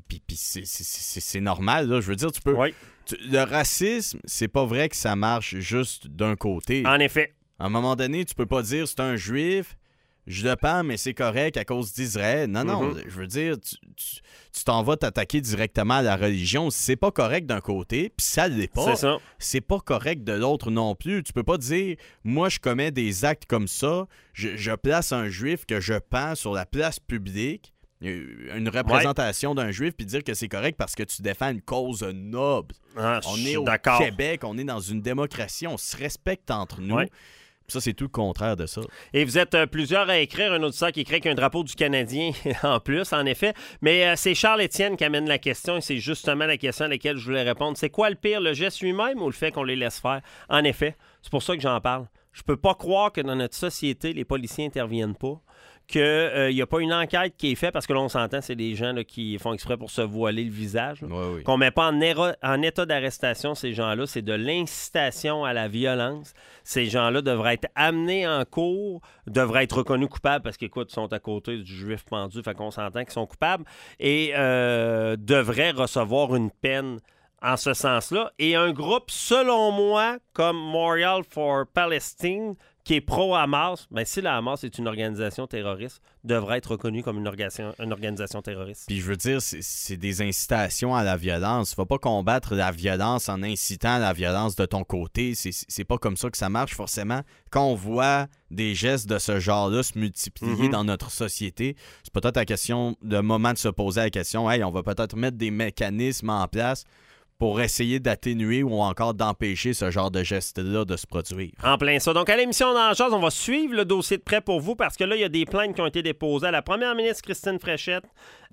c'est normal. Là. Je veux dire, tu peux... Oui. Le racisme, c'est pas vrai que ça marche juste d'un côté. En effet. À un moment donné, tu peux pas dire c'est un juif, je le pends, mais c'est correct à cause d'Israël. Non, je veux dire, tu t'en vas t'attaquer directement à la religion. C'est pas correct d'un côté, puis ça l'est pas. C'est ça. C'est pas correct de l'autre non plus. Tu peux pas dire, moi, je commets des actes comme ça, je place un juif que je pends sur la place publique, une représentation d'un juif, puis dire que c'est correct parce que tu défends une cause noble. On est au Québec, on est dans une démocratie, on se respecte entre nous. Ouais. Ça, c'est tout le contraire de ça. Et vous êtes plusieurs à écrire, un auditeur qui écrit qu'un drapeau du Canadien en plus, en effet. Mais c'est Charles-Étienne qui amène la question et c'est justement la question à laquelle je voulais répondre. C'est quoi le pire, le geste lui-même ou le fait qu'on les laisse faire? En effet, c'est pour ça que j'en parle. Je peux pas croire que dans notre société, les policiers n'interviennent pas, qu'il n'y a pas une enquête qui est faite, parce que là, on s'entend, c'est des gens là, qui font exprès pour se voiler le visage. Oui. Qu'on ne met pas en état d'arrestation ces gens-là. C'est de l'incitation à la violence. Ces gens-là devraient être amenés en cours, devraient être reconnus coupables, parce qu'écoute, ils sont à côté du juif pendu, fait qu'on s'entend qu'ils sont coupables, et devraient recevoir une peine en ce sens-là. Et un groupe, selon moi, comme Montréal for Palestine, qui est pro-Hamas, bien, si la Hamas est une organisation terroriste, devrait être reconnue comme une organisation terroriste. Puis je veux dire, c'est des incitations à la violence. Tu ne vas pas combattre la violence en incitant à la violence de ton côté. C'est pas comme ça que ça marche, forcément. Quand on voit des gestes de ce genre-là se multiplier dans notre société, c'est peut-être le moment de se poser la question, hey, on va peut-être mettre des mécanismes en place pour essayer d'atténuer ou encore d'empêcher ce genre de geste-là de se produire. En plein ça. Donc, à l'émission Dans la Jase, on va suivre le dossier de près pour vous parce que là, il y a des plaintes qui ont été déposées à la première ministre Christine Fréchette,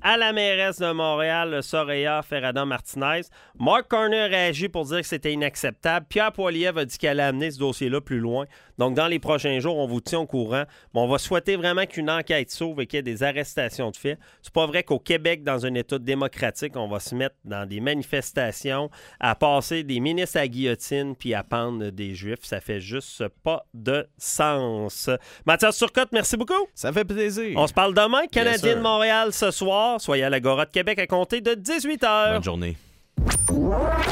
à la mairesse de Montréal, Soraya Ferrada-Martinez. Mark Carney a réagi pour dire que c'était inacceptable. Pierre Poilievre a dit qu'elle allait amener ce dossier-là plus loin. Donc, dans les prochains jours, on vous tient au courant. Mais on va souhaiter vraiment qu'une enquête s'ouvre et qu'il y ait des arrestations de fait. C'est pas vrai qu'au Québec, dans un État démocratique, on va se mettre dans des manifestations à passer des ministres à la guillotine puis à pendre des Juifs. Ça fait juste pas de sens. Mathias Turcotte, merci beaucoup. Ça fait plaisir. On se parle demain. Canadien de Montréal ce soir. Soyez à l'Agora de Québec à compter de 18h. Bonne journée.